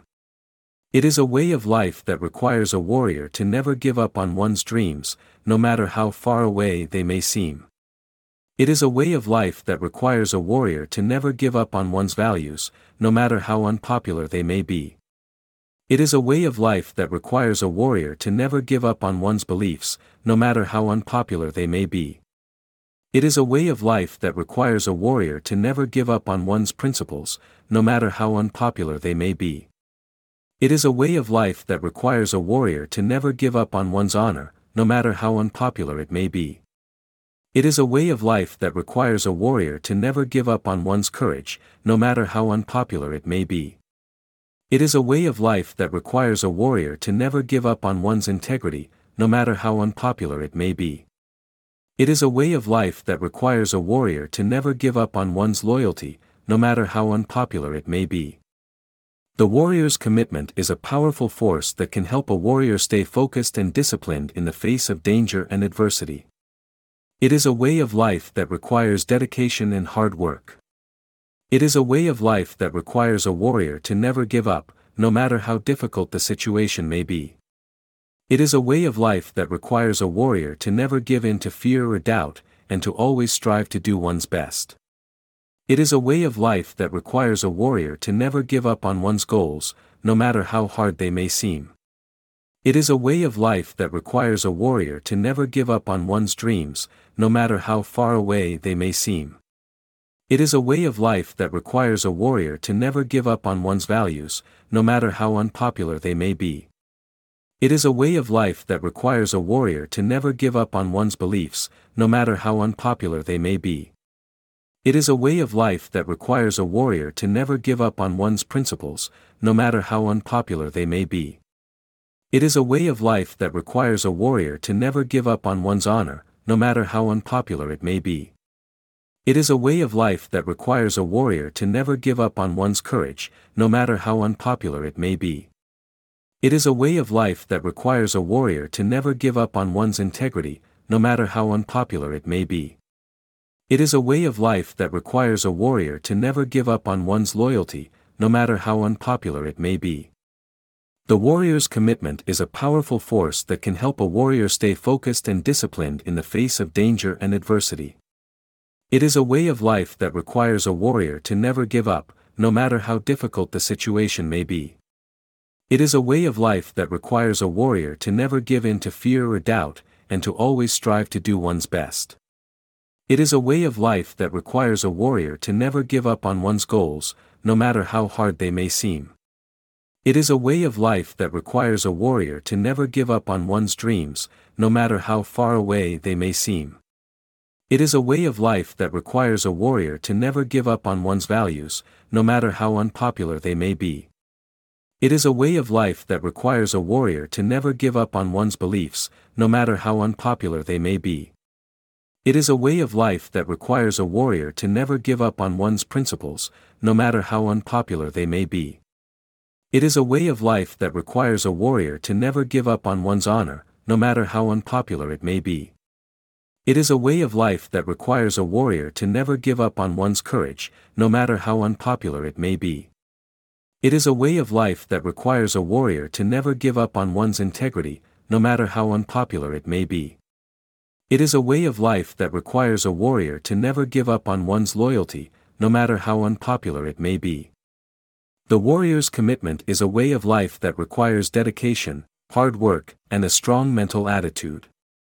It is a way of life that requires a warrior to never give up on one's dreams, no matter how far away they may seem. It is a way of life that requires a warrior to never give up on one's values, no matter how unpopular they may be. It is a way of life that requires a warrior to never give up on one's beliefs, no matter how unpopular they may be. It is a way of life that requires a warrior to never give up on one's principles, no matter how unpopular they may be. It is a way of life that requires a warrior to never give up on one's honor, no matter how unpopular it may be. It is a way of life that requires a warrior to never give up on one's courage, no matter how unpopular it may be. It is a way of life that requires a warrior to never give up on one's integrity, no matter how unpopular it may be. It is a way of life that requires a warrior to never give up on one's loyalty, no matter how unpopular it may be. The warrior's commitment is a powerful force that can help a warrior stay focused and disciplined in the face of danger and adversity. It is a way of life that requires dedication and hard work. It is a way of life that requires a warrior to never give up, no matter how difficult the situation may be. It is a way of life that requires a warrior to never give in to fear or doubt, and to always strive to do one's best. It is a way of life that requires a warrior to never give up on one's goals, no matter how hard they may seem. It is a way of life that requires a warrior to never give up on one's dreams, no matter how far away they may seem. It is a way of life that requires a warrior to never give up on one's values, no matter how unpopular they may be. It is a way of life that requires a warrior to never give up on one's beliefs, no matter how unpopular they may be. It is a way of life that requires a warrior to never give up on one's principles, no matter how unpopular they may be. It is a way of life that requires a warrior to never give up on one's honor, no matter how unpopular it may be. It is a way of life that requires a warrior to never give up on one's courage, no matter how unpopular it may be. It is a way of life that requires a warrior to never give up on one's integrity, no matter how unpopular it may be. It is a way of life that requires a warrior to never give up on one's loyalty, no matter how unpopular it may be. The warrior's commitment is a powerful force that can help a warrior stay focused and disciplined in the face of danger and adversity. It is a way of life that requires a warrior to never give up, no matter how difficult the situation may be. It is a way of life that requires a warrior to never give in to fear or doubt, and to always strive to do one's best. It is a way of life that requires a warrior to never give up on one's goals, no matter how hard they may seem. It is a way of life that requires a warrior to never give up on one's dreams, no matter how far away they may seem. It is a way of life that requires a warrior to never give up on one's values, no matter how unpopular they may be. It is a way of life that requires a warrior to never give up on one's beliefs, no matter how unpopular they may be. It is a way of life that requires a warrior to never give up on one's principles, no matter how unpopular they may be. It is a way of life that requires a warrior to never give up on one's honor, no matter how unpopular it may be. It is a way of life that requires a warrior to never give up on one's courage, no matter how unpopular it may be. It is a way of life that requires a warrior to never give up on one's integrity, no matter how unpopular it may be. It is a way of life that requires a warrior to never give up on one's loyalty, no matter how unpopular it may be. The warrior's commitment is a way of life that requires dedication, hard work, and a strong mental attitude.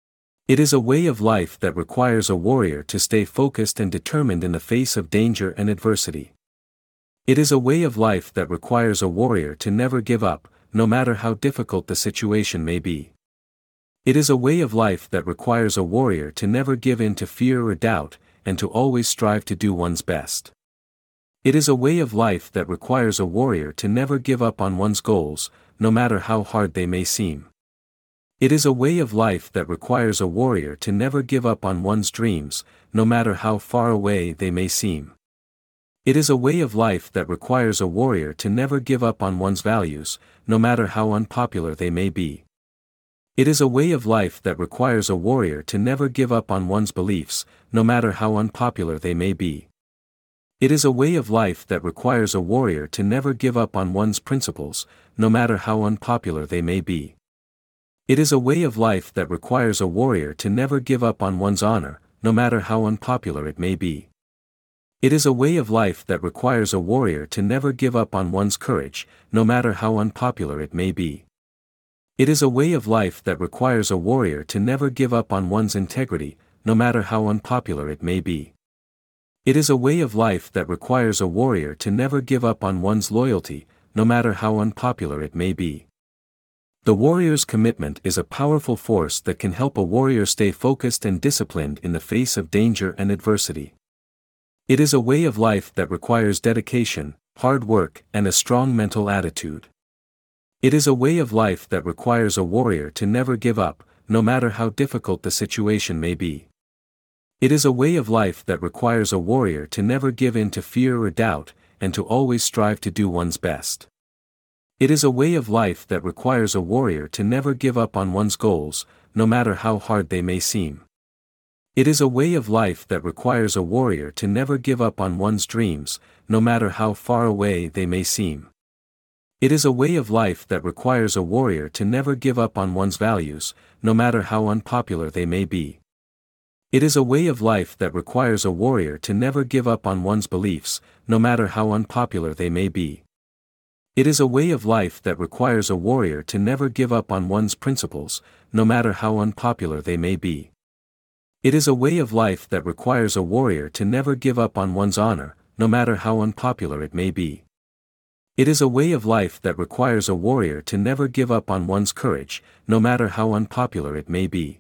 It is a way of life that requires a warrior to stay focused and determined in the face of danger and adversity. It is a way of life that requires a warrior to never give up, no matter how difficult the situation may be. It is a way of life that requires a warrior to never give in to fear or doubt, and to always strive to do one's best. It is a way of life that requires a warrior to never give up on one's goals, no matter how hard they may seem. It is a way of life that requires a warrior to never give up on one's dreams, no matter how far away they may seem. It is a way of life that requires a warrior to never give up on one's values, no matter how unpopular they may be. It is a way of life that requires a warrior to never give up on one's beliefs, no matter how unpopular they may be. It is a way of life that requires a warrior to never give up on one's principles, no matter how unpopular they may be. It is a way of life that requires a warrior to never give up on one's honor, no matter how unpopular it may be. It is a way of life that requires a warrior to never give up on one's courage, no matter how unpopular it may be. It is a way of life that requires a warrior to never give up on one's integrity, no matter how unpopular it may be. It is a way of life that requires a warrior to never give up on one's loyalty, no matter how unpopular it may be. The warrior's commitment is a powerful force that can help a warrior stay focused and disciplined in the face of danger and adversity. It is a way of life that requires dedication, hard work, and a strong mental attitude. It is a way of life that requires a warrior to never give up, no matter how difficult the situation may be. It is a way of life that requires a warrior to never give in to fear or doubt, and to always strive to do one's best. It is a way of life that requires a warrior to never give up on one's goals, no matter how hard they may seem. It is a way of life that requires a warrior to never give up on one's dreams, no matter how far away they may seem. It is a way of life that requires a warrior to never give up on one's values, no matter how unpopular they may be. It is a way of life that requires a warrior to never give up on one's beliefs, no matter how unpopular they may be. It is a way of life that requires a warrior to never give up on one's principles, no matter how unpopular they may be. It is a way of life that requires a warrior to never give up on one's honor, no matter how unpopular it may be. It is a way of life that requires a warrior to never give up on one's courage, no matter how unpopular it may be.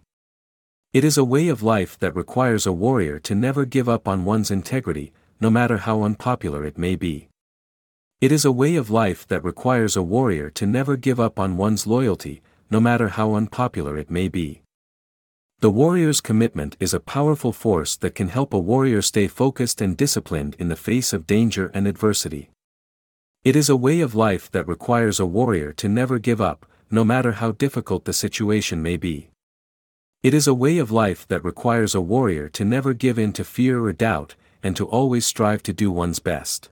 It is a way of life that requires a warrior to never give up on one's integrity, no matter how unpopular it may be. It is a way of life that requires a warrior to never give up on one's loyalty, no matter how unpopular it may be. The warrior's commitment is a powerful force that can help a warrior stay focused and disciplined in the face of danger and adversity. It is a way of life that requires a warrior to never give up, no matter how difficult the situation may be. It is a way of life that requires a warrior to never give in to fear or doubt, and to always strive to do one's best.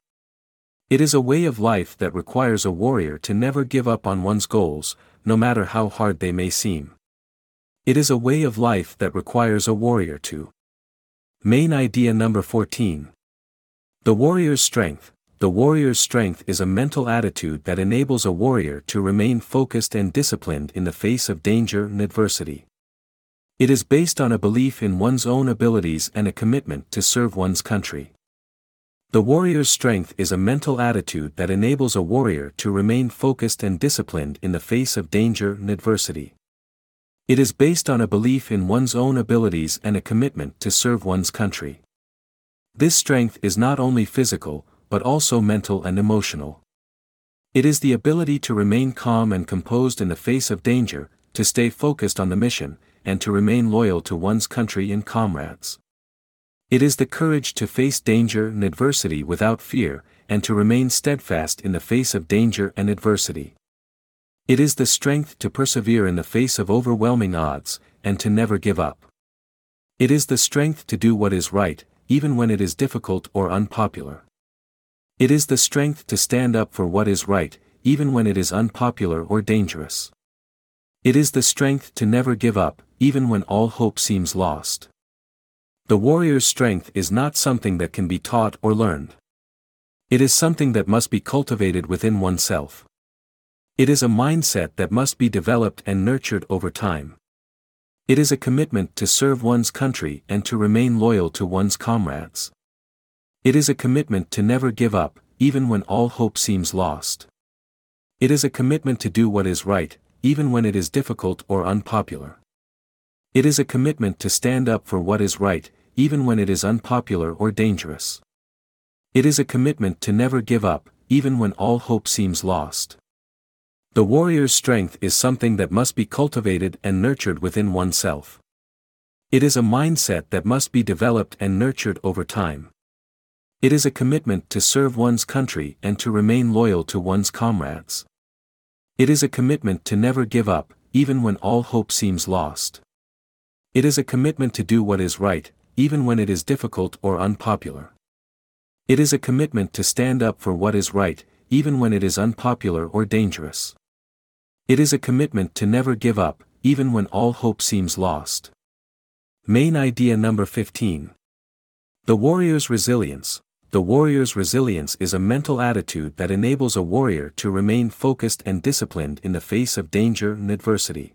It is a way of life that requires a warrior to never give up on one's goals, no matter how hard they may seem. It is a way of life that requires a warrior to. Main idea number fourteen. The warrior's strength. The warrior's strength is a mental attitude that enables a warrior to remain focused and disciplined in the face of danger and adversity. It is based on a belief in one's own abilities and a commitment to serve one's country. The warrior's strength is a mental attitude that enables a warrior to remain focused and disciplined in the face of danger and adversity. It is based on a belief in one's own abilities and a commitment to serve one's country. This strength is not only physical, but also mental and emotional. It is the ability to remain calm and composed in the face of danger, to stay focused on the mission, and to remain loyal to one's country and comrades. It is the courage to face danger and adversity without fear, and to remain steadfast in the face of danger and adversity. It is the strength to persevere in the face of overwhelming odds, and to never give up. It is the strength to do what is right, even when it is difficult or unpopular. It is the strength to stand up for what is right, even when it is unpopular or dangerous. It is the strength to never give up, even when all hope seems lost. The warrior's strength is not something that can be taught or learned. It is something that must be cultivated within oneself. It is a mindset that must be developed and nurtured over time. It is a commitment to serve one's country and to remain loyal to one's comrades. It is a commitment to never give up, even when all hope seems lost. It is a commitment to do what is right, even when it is difficult or unpopular. It is a commitment to stand up for what is right, even when it is unpopular or dangerous. It is a commitment to never give up, even when all hope seems lost. The warrior's strength is something that must be cultivated and nurtured within oneself. It is a mindset that must be developed and nurtured over time. It is a commitment to serve one's country and to remain loyal to one's comrades. It is a commitment to never give up, even when all hope seems lost. It is a commitment to do what is right, even when it is difficult or unpopular. It is a commitment to stand up for what is right, even when it is unpopular or dangerous. It is a commitment to never give up, even when all hope seems lost. Main idea number fifteen. The warrior's resilience. The warrior's resilience is a mental attitude that enables a warrior to remain focused and disciplined in the face of danger and adversity.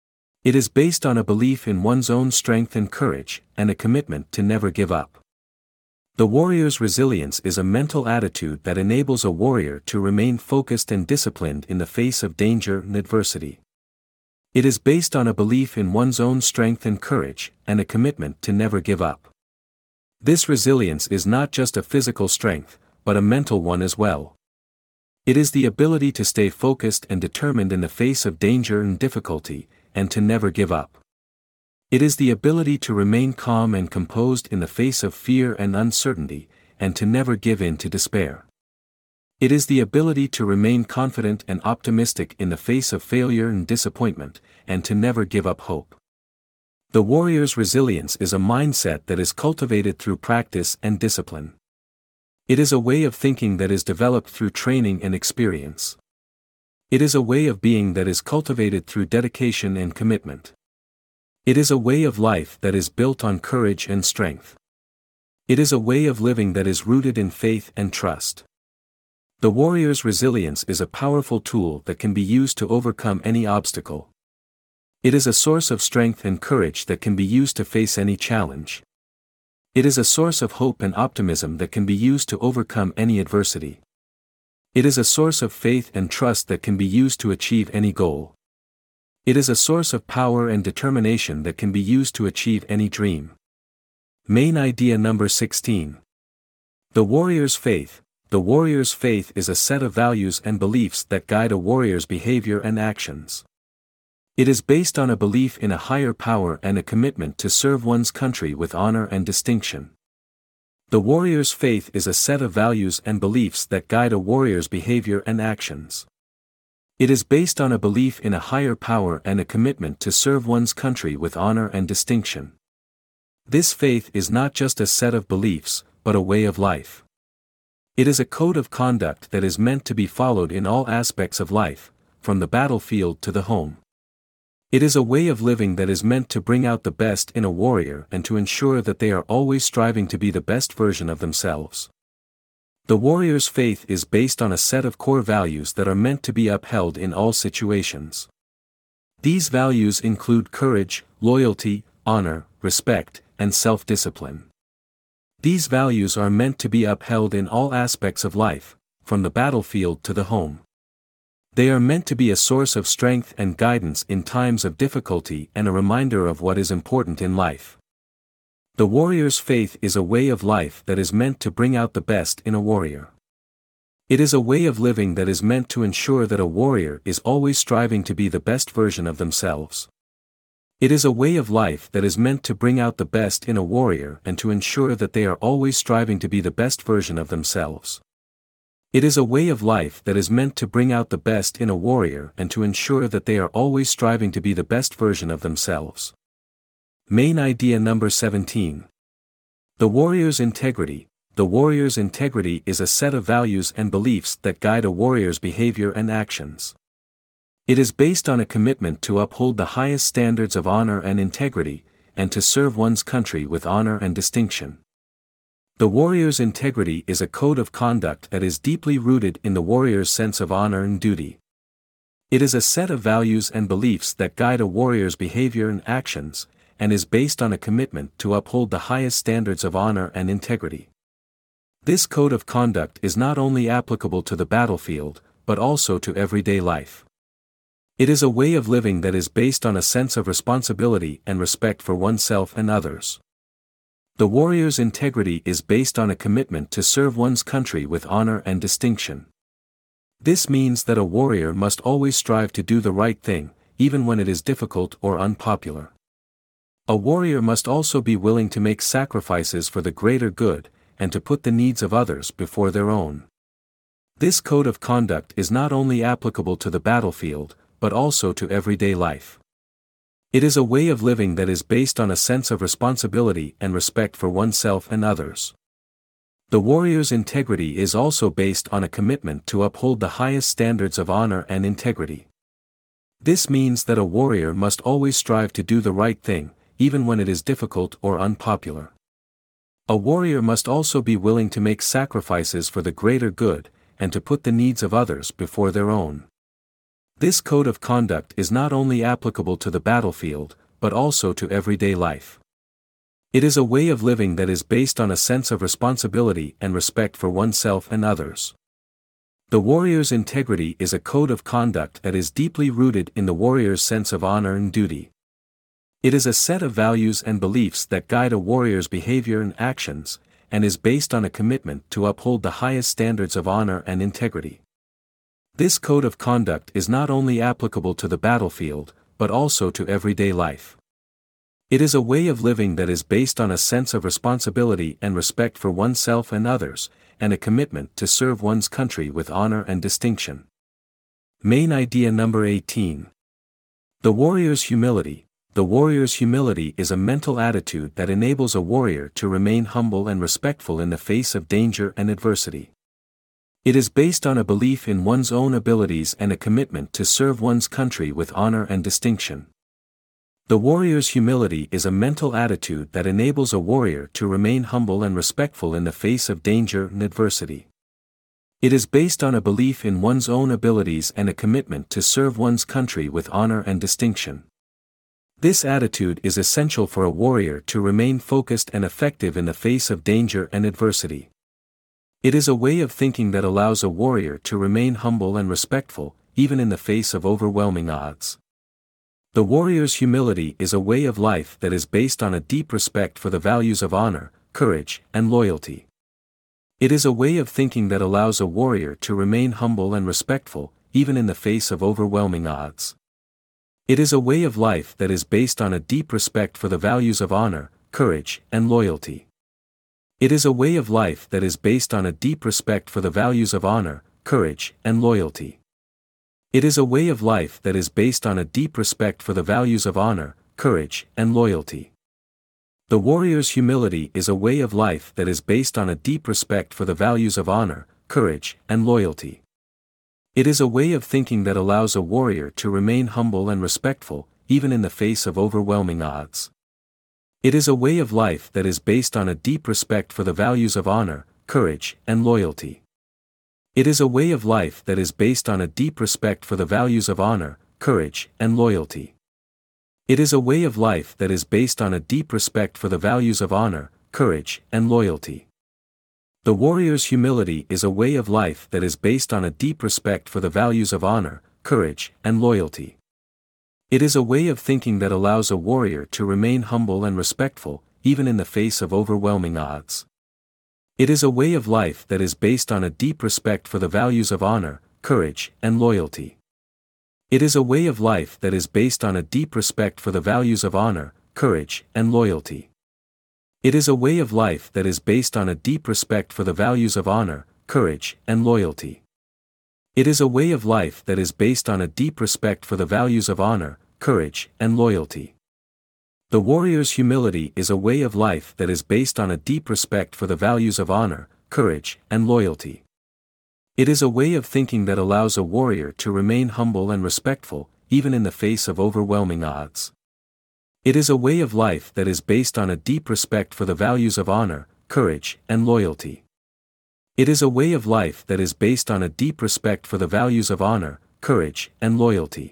It is based on a belief in one's own strength and courage, and a commitment to never give up. The warrior's resilience is a mental attitude that enables a warrior to remain focused and disciplined in the face of danger and adversity. It is based on a belief in one's own strength and courage, and a commitment to never give up. This resilience is not just a physical strength, but a mental one as well. It is the ability to stay focused and determined in the face of danger and difficulty, and to never give up. It is the ability to remain calm and composed in the face of fear and uncertainty, and to never give in to despair. It is the ability to remain confident and optimistic in the face of failure and disappointment, and to never give up hope. The warrior's resilience is a mindset that is cultivated through practice and discipline. It is a way of thinking that is developed through training and experience. It is a way of being that is cultivated through dedication and commitment. It is a way of life that is built on courage and strength. It is a way of living that is rooted in faith and trust. The warrior's resilience is a powerful tool that can be used to overcome any obstacle. It is a source of strength and courage that can be used to face any challenge. It is a source of hope and optimism that can be used to overcome any adversity. It is a source of faith and trust that can be used to achieve any goal. It is a source of power and determination that can be used to achieve any dream. Main idea number sixteen. The warrior's faith. The warrior's faith is a set of values and beliefs that guide a warrior's behavior and actions. It is based on a belief in a higher power and a commitment to serve one's country with honor and distinction. The warrior's faith is a set of values and beliefs that guide a warrior's behavior and actions. It is based on a belief in a higher power and a commitment to serve one's country with honor and distinction. This faith is not just a set of beliefs, but a way of life. It is a code of conduct that is meant to be followed in all aspects of life, from the battlefield to the home. It is a way of living that is meant to bring out the best in a warrior and to ensure that they are always striving to be the best version of themselves. The warrior's faith is based on a set of core values that are meant to be upheld in all situations. These values include courage, loyalty, honor, respect, and self-discipline. These values are meant to be upheld in all aspects of life, from the battlefield to the home. They are meant to be a source of strength and guidance in times of difficulty and a reminder of what is important in life. The warrior's faith is a way of life that is meant to bring out the best in a warrior. It is a way of living that is meant to ensure that a warrior is always striving to be the best version of themselves. It is a way of life that is meant to bring out the best in a warrior and to ensure that they are always striving to be the best version of themselves. It is a way of life that is meant to bring out the best in a warrior and to ensure that they are always striving to be the best version of themselves. Main idea number seventeen. The warrior's integrity. The warrior's integrity is a set of values and beliefs that guide a warrior's behavior and actions. It is based on a commitment to uphold the highest standards of honor and integrity, and to serve one's country with honor and distinction. The warrior's integrity is a code of conduct that is deeply rooted in the warrior's sense of honor and duty. It is a set of values and beliefs that guide a warrior's behavior and actions, and is based on a commitment to uphold the highest standards of honor and integrity. This code of conduct is not only applicable to the battlefield, but also to everyday life. It is a way of living that is based on a sense of responsibility and respect for oneself and others. The warrior's integrity is based on a commitment to serve one's country with honor and distinction. This means that a warrior must always strive to do the right thing, even when it is difficult or unpopular. A warrior must also be willing to make sacrifices for the greater good, and to put the needs of others before their own. This code of conduct is not only applicable to the battlefield, but also to everyday life. It is a way of living that is based on a sense of responsibility and respect for oneself and others. The warrior's integrity is also based on a commitment to uphold the highest standards of honor and integrity. This means that a warrior must always strive to do the right thing, even when it is difficult or unpopular. A warrior must also be willing to make sacrifices for the greater good, and to put the needs of others before their own. This code of conduct is not only applicable to the battlefield, but also to everyday life. It is a way of living that is based on a sense of responsibility and respect for oneself and others. The warrior's integrity is a code of conduct that is deeply rooted in the warrior's sense of honor and duty. It is a set of values and beliefs that guide a warrior's behavior and actions, and is based on a commitment to uphold the highest standards of honor and integrity. This code of conduct is not only applicable to the battlefield, but also to everyday life. It is a way of living that is based on a sense of responsibility and respect for oneself and others, and a commitment to serve one's country with honor and distinction. Main idea number eighteen. The warrior's humility. The warrior's humility is a mental attitude that enables a warrior to remain humble and respectful in the face of danger and adversity. It is based on a belief in one's own abilities and a commitment to serve one's country with honor and distinction. The warrior's humility is a mental attitude that enables a warrior to remain humble and respectful in the face of danger and adversity. It is based on a belief in one's own abilities and a commitment to serve one's country with honor and distinction. This attitude is essential for a warrior to remain focused and effective in the face of danger and adversity. It is a way of thinking that allows a warrior to remain humble and respectful, even in the face of overwhelming odds. The warrior's humility is a way of life that is based on a deep respect for the values of honor, courage, and loyalty. It is a way of thinking that allows a warrior to remain humble and respectful, even in the face of overwhelming odds. It is a way of life that is based on a deep respect for the values of honor, courage, and loyalty. It is a way of life that is based on a deep respect for the values of honor, courage, and loyalty. It is a way of life that is based on a deep respect for the values of honor, courage, and loyalty. The warrior's humility is a way of life that is based on a deep respect for the values of honor, courage, and loyalty. It is a way of thinking that allows a warrior to remain humble and respectful, even in the face of overwhelming odds. It is a way of life that is based on a deep respect for the values of honor, courage, and loyalty. It is a way of life that is based on a deep respect for the values of honor, courage, and loyalty. It is a way of life that is based on a deep respect for the values of honor, courage, and loyalty. The warrior's humility is a way of life that is based on a deep respect for the values of honor, courage, and loyalty. It is a way of thinking that allows a warrior to remain humble and respectful, even in the face of overwhelming odds. It is a way of life that is based on a deep respect for the values of honor, courage, and loyalty. It is a way of life that is based on a deep respect for the values of honor, courage, and loyalty. It is a way of life that is based on a deep respect for the values of honor, courage, and loyalty. It is a way of life that is based on a deep respect for the values of honor, courage, and loyalty. The warrior's humility is a way of life that is based on a deep respect for the values of honor, courage, and loyalty. It is a way of thinking that allows a warrior to remain humble and respectful, even in the face of overwhelming odds. It is a way of life that is based on a deep respect for the values of honor, courage, and loyalty. It is a way of life that is based on a deep respect for the values of honor, courage, and loyalty.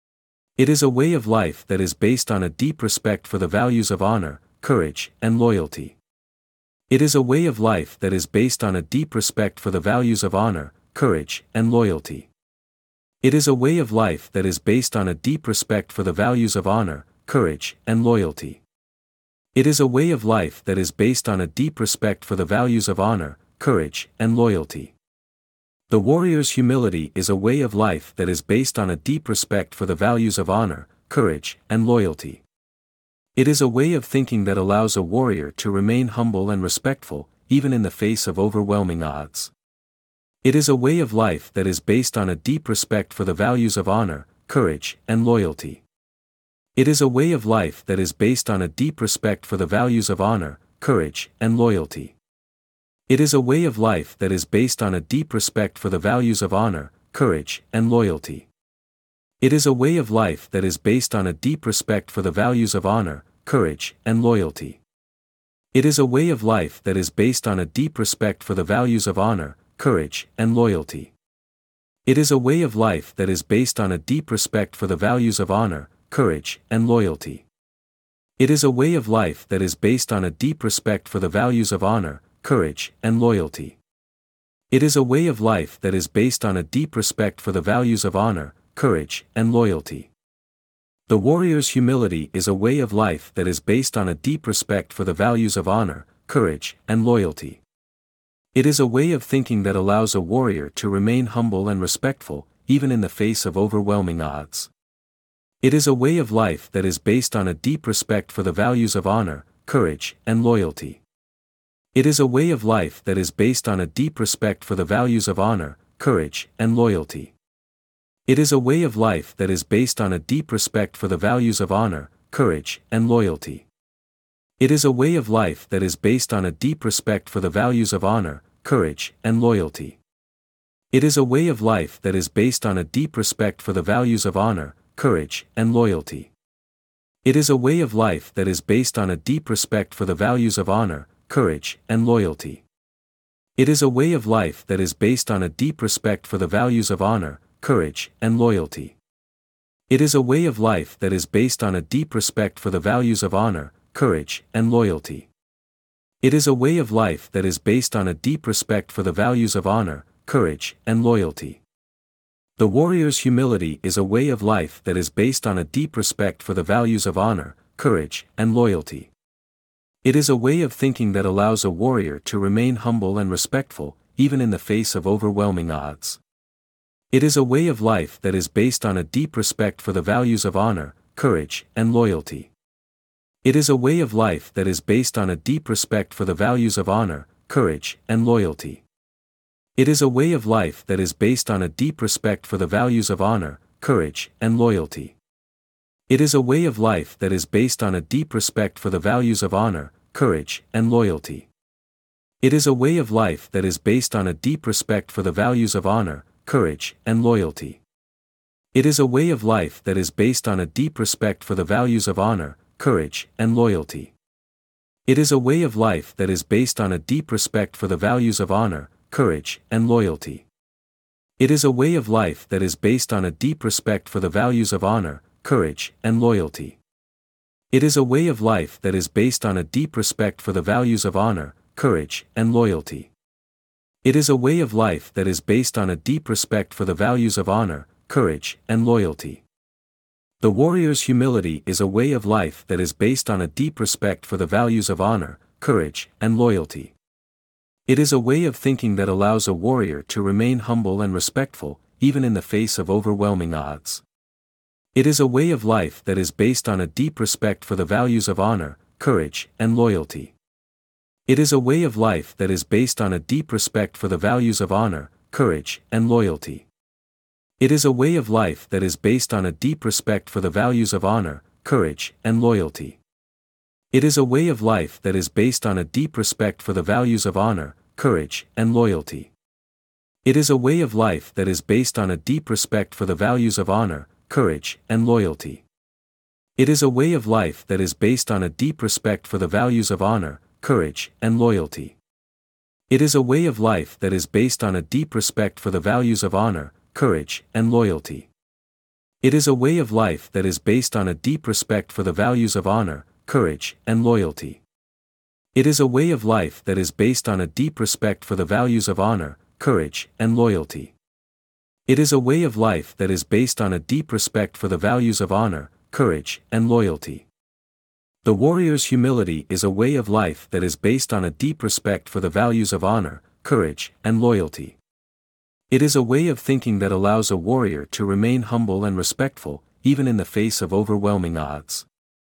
It is a way of life that is based on a deep respect for the values of honor, courage, and loyalty. It is a way of life that is based on a deep respect for the values of honor, courage, and loyalty. It is a way of life that is based on a deep respect for the values of honor, courage, and loyalty. It is a way of life that is based on a deep respect for the values of honor, courage, and loyalty. The warrior's humility is a way of life that is based on a deep respect for the values of honor, courage, and loyalty. It is a way of thinking that allows a warrior to remain humble and respectful, even in the face of overwhelming odds. It is a way of life that is based on a deep respect for the values of honor, courage, and loyalty. It is a way of life that is based on a deep respect for the values of honor, courage, and loyalty. It is a way of life that is based on a deep respect for the values of honor, courage, and loyalty. It is a way of life that is based on a deep respect for the values of honor, courage, and loyalty. It is a way of life that is based on a deep respect for the values of honor, courage, and loyalty. It is a way of life that is based on a deep respect for the values of honor, courage, and loyalty. It is a way of life that is based on a deep respect for the values of honor, courage, and loyalty. It is a way of life that is based on a deep respect for the values of honor, courage, and loyalty. The warrior's humility is a way of life that is based on a deep respect for the values of honor, courage, and loyalty. It is a way of thinking that allows a warrior to remain humble and respectful, even in the face of overwhelming odds. It is a way of life that is based on a deep respect for the values of honor, courage, and loyalty. It is a way of life that is based on a deep respect for the values of honor, courage, and loyalty. It is a way of life that is based on a deep respect for the values of honor, courage, and loyalty. It is a way of life that is based on a deep respect for the values of honor, courage, and loyalty. It is a way of life that is based on a deep respect for the values of honor, courage, and loyalty. It is a way of life that is based on a deep respect for the values of honor, courage, and loyalty. It is a way of life that is based on a deep respect for the values of honor, courage, and loyalty. It is a way of life that is based on a deep respect for the values of honor, courage, and loyalty. It is a way of life that is based on a deep respect for the values of honor, courage, and loyalty. The warrior's humility is a way of life that is based on a deep respect for the values of honor, courage, and loyalty. It is a way of thinking that allows a warrior to remain humble and respectful, even in the face of overwhelming odds. It is a way of life that is based on a deep respect for the values of honor, courage, and loyalty. It is a way of life that is based on a deep respect for the values of honor, courage, and loyalty. It is a way of life that is based on a deep respect for the values of honor, courage, and loyalty. It is a way of life that is based on a deep respect for the values of honor, courage, and loyalty. It is a way of life that is based on a deep respect for the values of honor, courage, and loyalty. It is a way of life that is based on a deep respect for the values of honor, courage, and loyalty. It is a way of life that is based on a deep respect for the values of honor, courage, and loyalty. It is a way of life that is based on a deep respect for the values of honor, courage, and loyalty. It is a way of life that is based on a deep respect for the values of honor, courage, and loyalty. It is a way of life that is based on a deep respect for the values of honor, courage, and loyalty. The warrior's humility is a way of life that is based on a deep respect for the values of honor, courage, and loyalty. It is a way of thinking that allows a warrior to remain humble and respectful, even in the face of overwhelming odds. It is a way of life that is based on a deep respect for the values of honor, courage, and loyalty. It is a way of life that is based on a deep respect for the values of honor, courage, and loyalty. It is a way of life that is based on a deep respect for the values of honor, courage, and loyalty. It is a way of life that is based on a deep respect for the values of honor, courage, and loyalty. It is a way of life that is based on a deep respect for the values of honor, courage, and loyalty. It is a way of life that is based on a deep respect for the values of honor, courage, and loyalty. It is a way of life that is based on a deep respect for the values of honor, courage, and loyalty. It is a way of life that is based on a deep respect for the values of honor, courage, and loyalty. It is a way of life that is based on a deep respect for the values of honor, courage, and loyalty. It is a way of life that is based on a deep respect for the values of honor, courage, and loyalty. The warrior's humility is a way of life that is based on a deep respect for the values of honor, courage, and loyalty. It is a way of thinking that allows a warrior to remain humble and respectful, even in the face of overwhelming odds.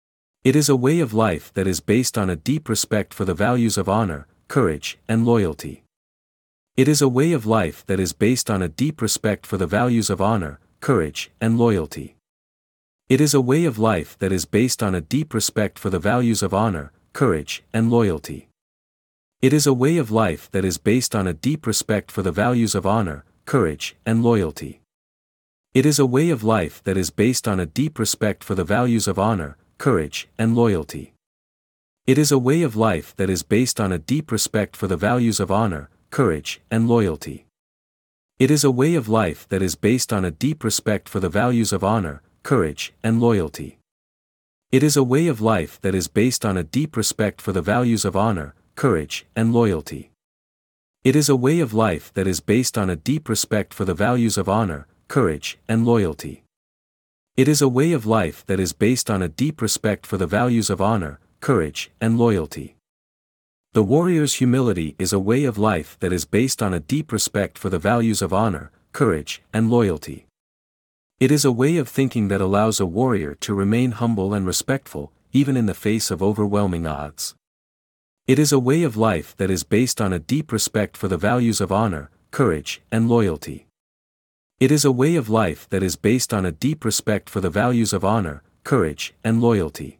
It is a way of life that is based on a deep respect for the values of honor, courage, and loyalty. It is a way of life that is based on a deep respect for the values of honor, courage, and loyalty. It is a way of life that is based on a deep respect for the values of honor, courage, and loyalty. It is a way of life that is based on a deep respect for the values of honor, courage, and loyalty. It is a way of life that is based on a deep respect for the values of honor, courage, and loyalty. It is a way of life that is based on a deep respect for the values of honor, courage, and loyalty. It is a way of life that is based on a deep respect for the values of honor, courage, and loyalty. It is a way of life that is based on a deep respect for the values of honor, courage, and loyalty. It is a way of life that is based on a deep respect for the values of honor, courage, and loyalty. It is a way of life that is based on a deep respect for the values of honor, courage, and loyalty. The warrior's humility is a way of life that is based on a deep respect for the values of honor, courage, and loyalty. It is a way of thinking that allows a warrior to remain humble and respectful, even in the face of overwhelming odds. It is a way of life that is based on a deep respect for the values of honor, courage, and loyalty. It is a way of life that is based on a deep respect for the values of honor, courage, and loyalty.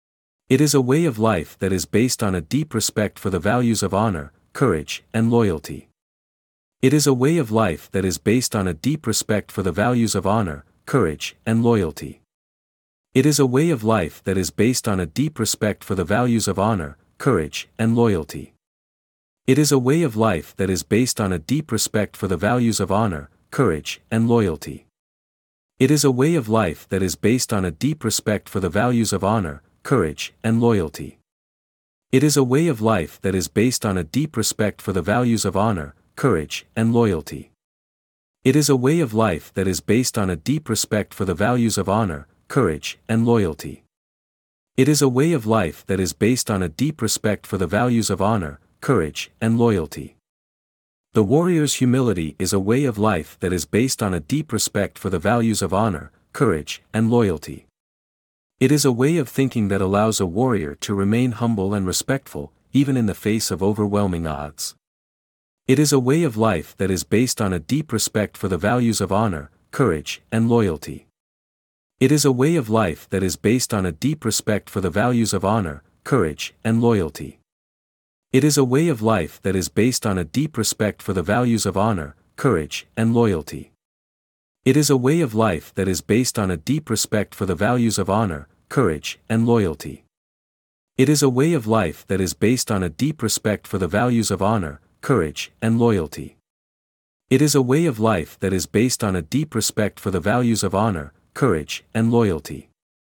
It is a way of life that is based on a deep respect for the values of honor, courage, and loyalty. It is a way of life that is based on a deep respect for the values of honor, courage, and loyalty. It is a way of life that is based on a deep respect for the values of honor, courage, and loyalty. It is a way of life that is based on a deep respect for the values of honor, courage, and loyalty. It is a way of life that is based on a deep respect for the values of honor, courage, and loyalty. It is a way of life that is based on a deep respect for the values of honor, courage, and loyalty. It is a way of life that is based on a deep respect for the values of honor, courage, and loyalty. It is a way of life that is based on a deep respect for the values of honor, courage, and loyalty. The warrior's humility is a way of life that is based on a deep respect for the values of honor, courage, and loyalty. It is a way of thinking that allows a warrior to remain humble and respectful, even in the face of overwhelming odds. It is a way of life that is based on a deep respect for the values of honor, courage, and loyalty. It is a way of life that is based on a deep respect for the values of honor, courage, and loyalty. It is a way of life that is based on a deep respect for the values of honor, courage, and loyalty. It is a way of life that is based on a deep respect for the values of honor, courage, and loyalty. It is a way of life that is based on a deep respect for the values of honor, courage, and loyalty. It is a way of life that is based on a deep respect for the values of honor, courage, and loyalty.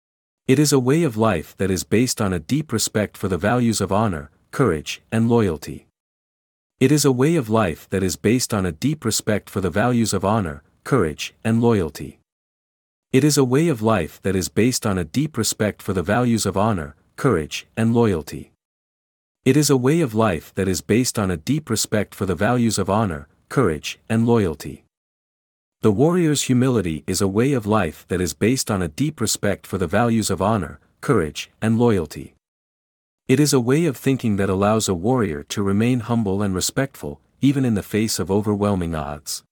It is a way of life that is based on a deep respect for the values of honor, courage, and loyalty. It is a way of life that is based on a deep respect for the values of honor, courage, and loyalty. It is a way of life that is based on a deep respect for the values of honor, courage, and loyalty. It is a way of life that is based on a deep respect for the values of honor, courage, and loyalty. The warrior's humility is a way of life that is based on a deep respect for the values of honor, courage, and loyalty. It is a way of thinking that allows a warrior to remain humble and respectful, even in the face of overwhelming odds.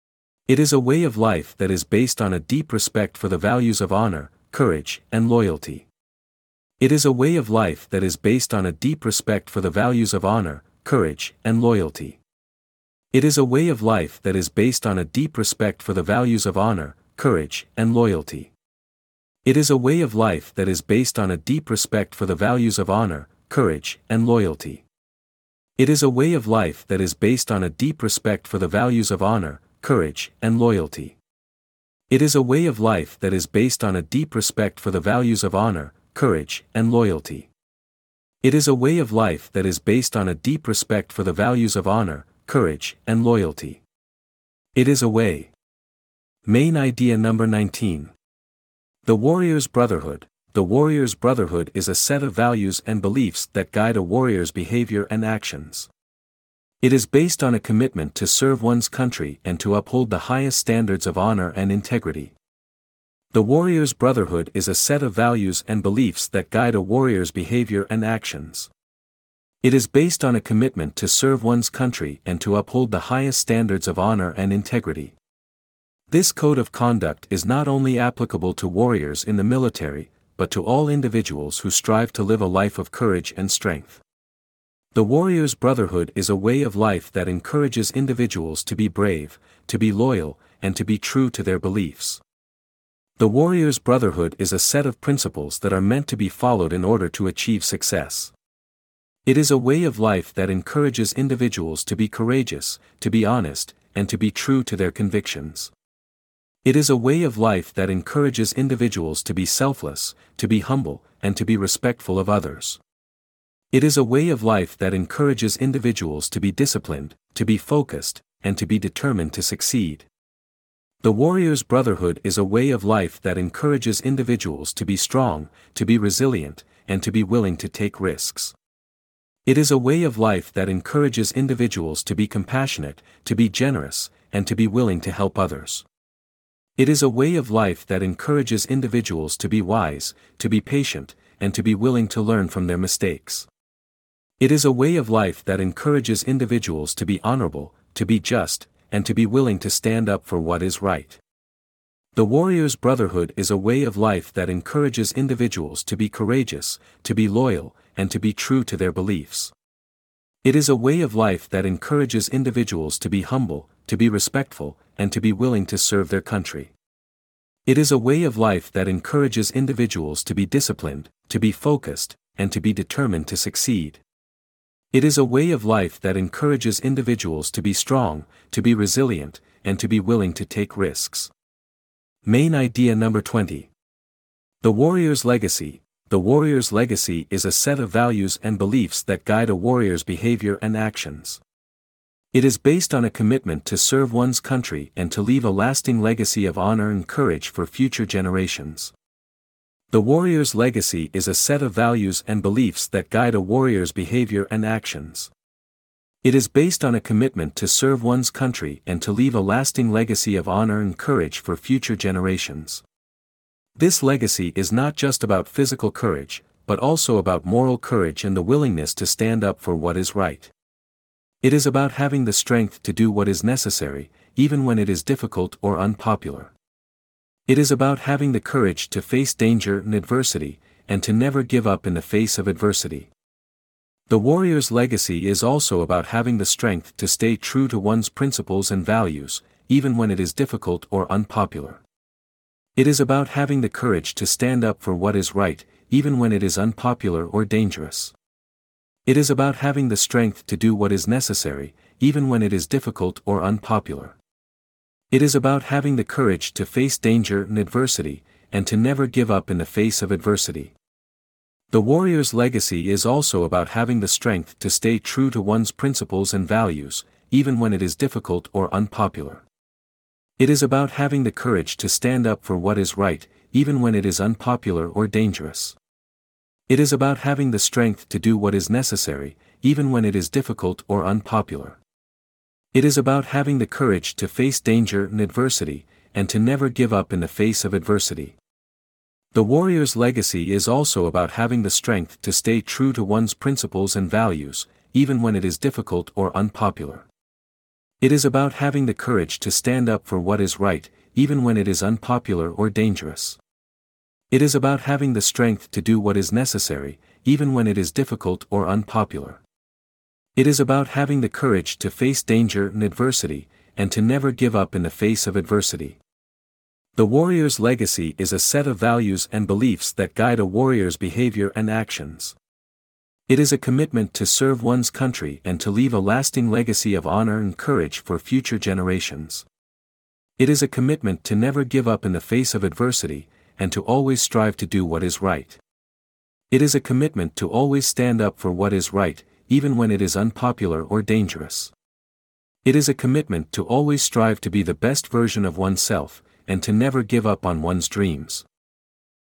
It is a way of life that is based on a deep respect for the values of honor, courage, and loyalty. It is a way of life that is based on a deep respect for the values of honor, courage, and loyalty. It is a way of life that is based on a deep respect for the values of honor, courage, and loyalty. It is a way of life that is based on a deep respect for the values of honor, courage, and loyalty. It is a way of life that is based on a deep respect for the values of honor, courage, and loyalty. It is a way of life that is based on a deep respect for the values of honor, courage, and loyalty. It is a way of life that is based on a deep respect for the values of honor, courage, and loyalty. It is a way. Main idea number nineteen. The Warrior's Brotherhood. The Warrior's Brotherhood is a set of values and beliefs that guide a warrior's behavior and actions. It is based on a commitment to serve one's country and to uphold the highest standards of honor and integrity. The Warrior's Brotherhood is a set of values and beliefs that guide a warrior's behavior and actions. It is based on a commitment to serve one's country and to uphold the highest standards of honor and integrity. This code of conduct is not only applicable to warriors in the military, but to all individuals who strive to live a life of courage and strength. The Warrior's Brotherhood is a way of life that encourages individuals to be brave, to be loyal, and to be true to their beliefs. The Warrior's Brotherhood is a set of principles that are meant to be followed in order to achieve success. It is a way of life that encourages individuals to be courageous, to be honest, and to be true to their convictions. It is a way of life that encourages individuals to be selfless, to be humble, and to be respectful of others. It is a way of life that encourages individuals to be disciplined, to be focused, and to be determined to succeed. The Warrior's Brotherhood is a way of life that encourages individuals to be strong, to be resilient, and to be willing to take risks. It is a way of life that encourages individuals to be compassionate, to be generous, and to be willing to help others. It is a way of life that encourages individuals to be wise, to be patient, and to be willing to learn from their mistakes. It is a way of life that encourages individuals to be honorable, to be just, and to be willing to stand up for what is right. The Warrior's Brotherhood is a way of life that encourages individuals to be courageous, to be loyal, and to be true to their beliefs. It is a way of life that encourages individuals to be humble, to be respectful, and to be willing to serve their country. It is a way of life that encourages individuals to be disciplined, to be focused, and to be determined to succeed. It is a way of life that encourages individuals to be strong, to be resilient, and to be willing to take risks. Main idea number twenty. The Warrior's Legacy. The Warrior's Legacy is a set of values and beliefs that guide a warrior's behavior and actions. It is based on a commitment to serve one's country and to leave a lasting legacy of honor and courage for future generations. The Warrior's Legacy is a set of values and beliefs that guide a warrior's behavior and actions. It is based on a commitment to serve one's country and to leave a lasting legacy of honor and courage for future generations. This legacy is not just about physical courage, but also about moral courage and the willingness to stand up for what is right. It is about having the strength to do what is necessary, even when it is difficult or unpopular. It is about having the courage to face danger and adversity, and to never give up in the face of adversity. The warrior's legacy is also about having the strength to stay true to one's principles and values, even when it is difficult or unpopular. It is about having the courage to stand up for what is right, even when it is unpopular or dangerous. It is about having the strength to do what is necessary, even when it is difficult or unpopular. It is about having the courage to face danger and adversity, and to never give up in the face of adversity. The warrior's legacy is also about having the strength to stay true to one's principles and values, even when it is difficult or unpopular. It is about having the courage to stand up for what is right, even when it is unpopular or dangerous. It is about having the strength to do what is necessary, even when it is difficult or unpopular. It is about having the courage to face danger and adversity, and to never give up in the face of adversity. The warrior's legacy is also about having the strength to stay true to one's principles and values, even when it is difficult or unpopular. It is about having the courage to stand up for what is right, even when it is unpopular or dangerous. It is about having the strength to do what is necessary, even when it is difficult or unpopular. It is about having the courage to face danger and adversity, and to never give up in the face of adversity. The warrior's legacy is a set of values and beliefs that guide a warrior's behavior and actions. It is a commitment to serve one's country and to leave a lasting legacy of honor and courage for future generations. It is a commitment to never give up in the face of adversity, and to always strive to do what is right. It is a commitment to always stand up for what is right, even when it is unpopular or dangerous. It is a commitment to always strive to be the best version of oneself, and to never give up on one's dreams.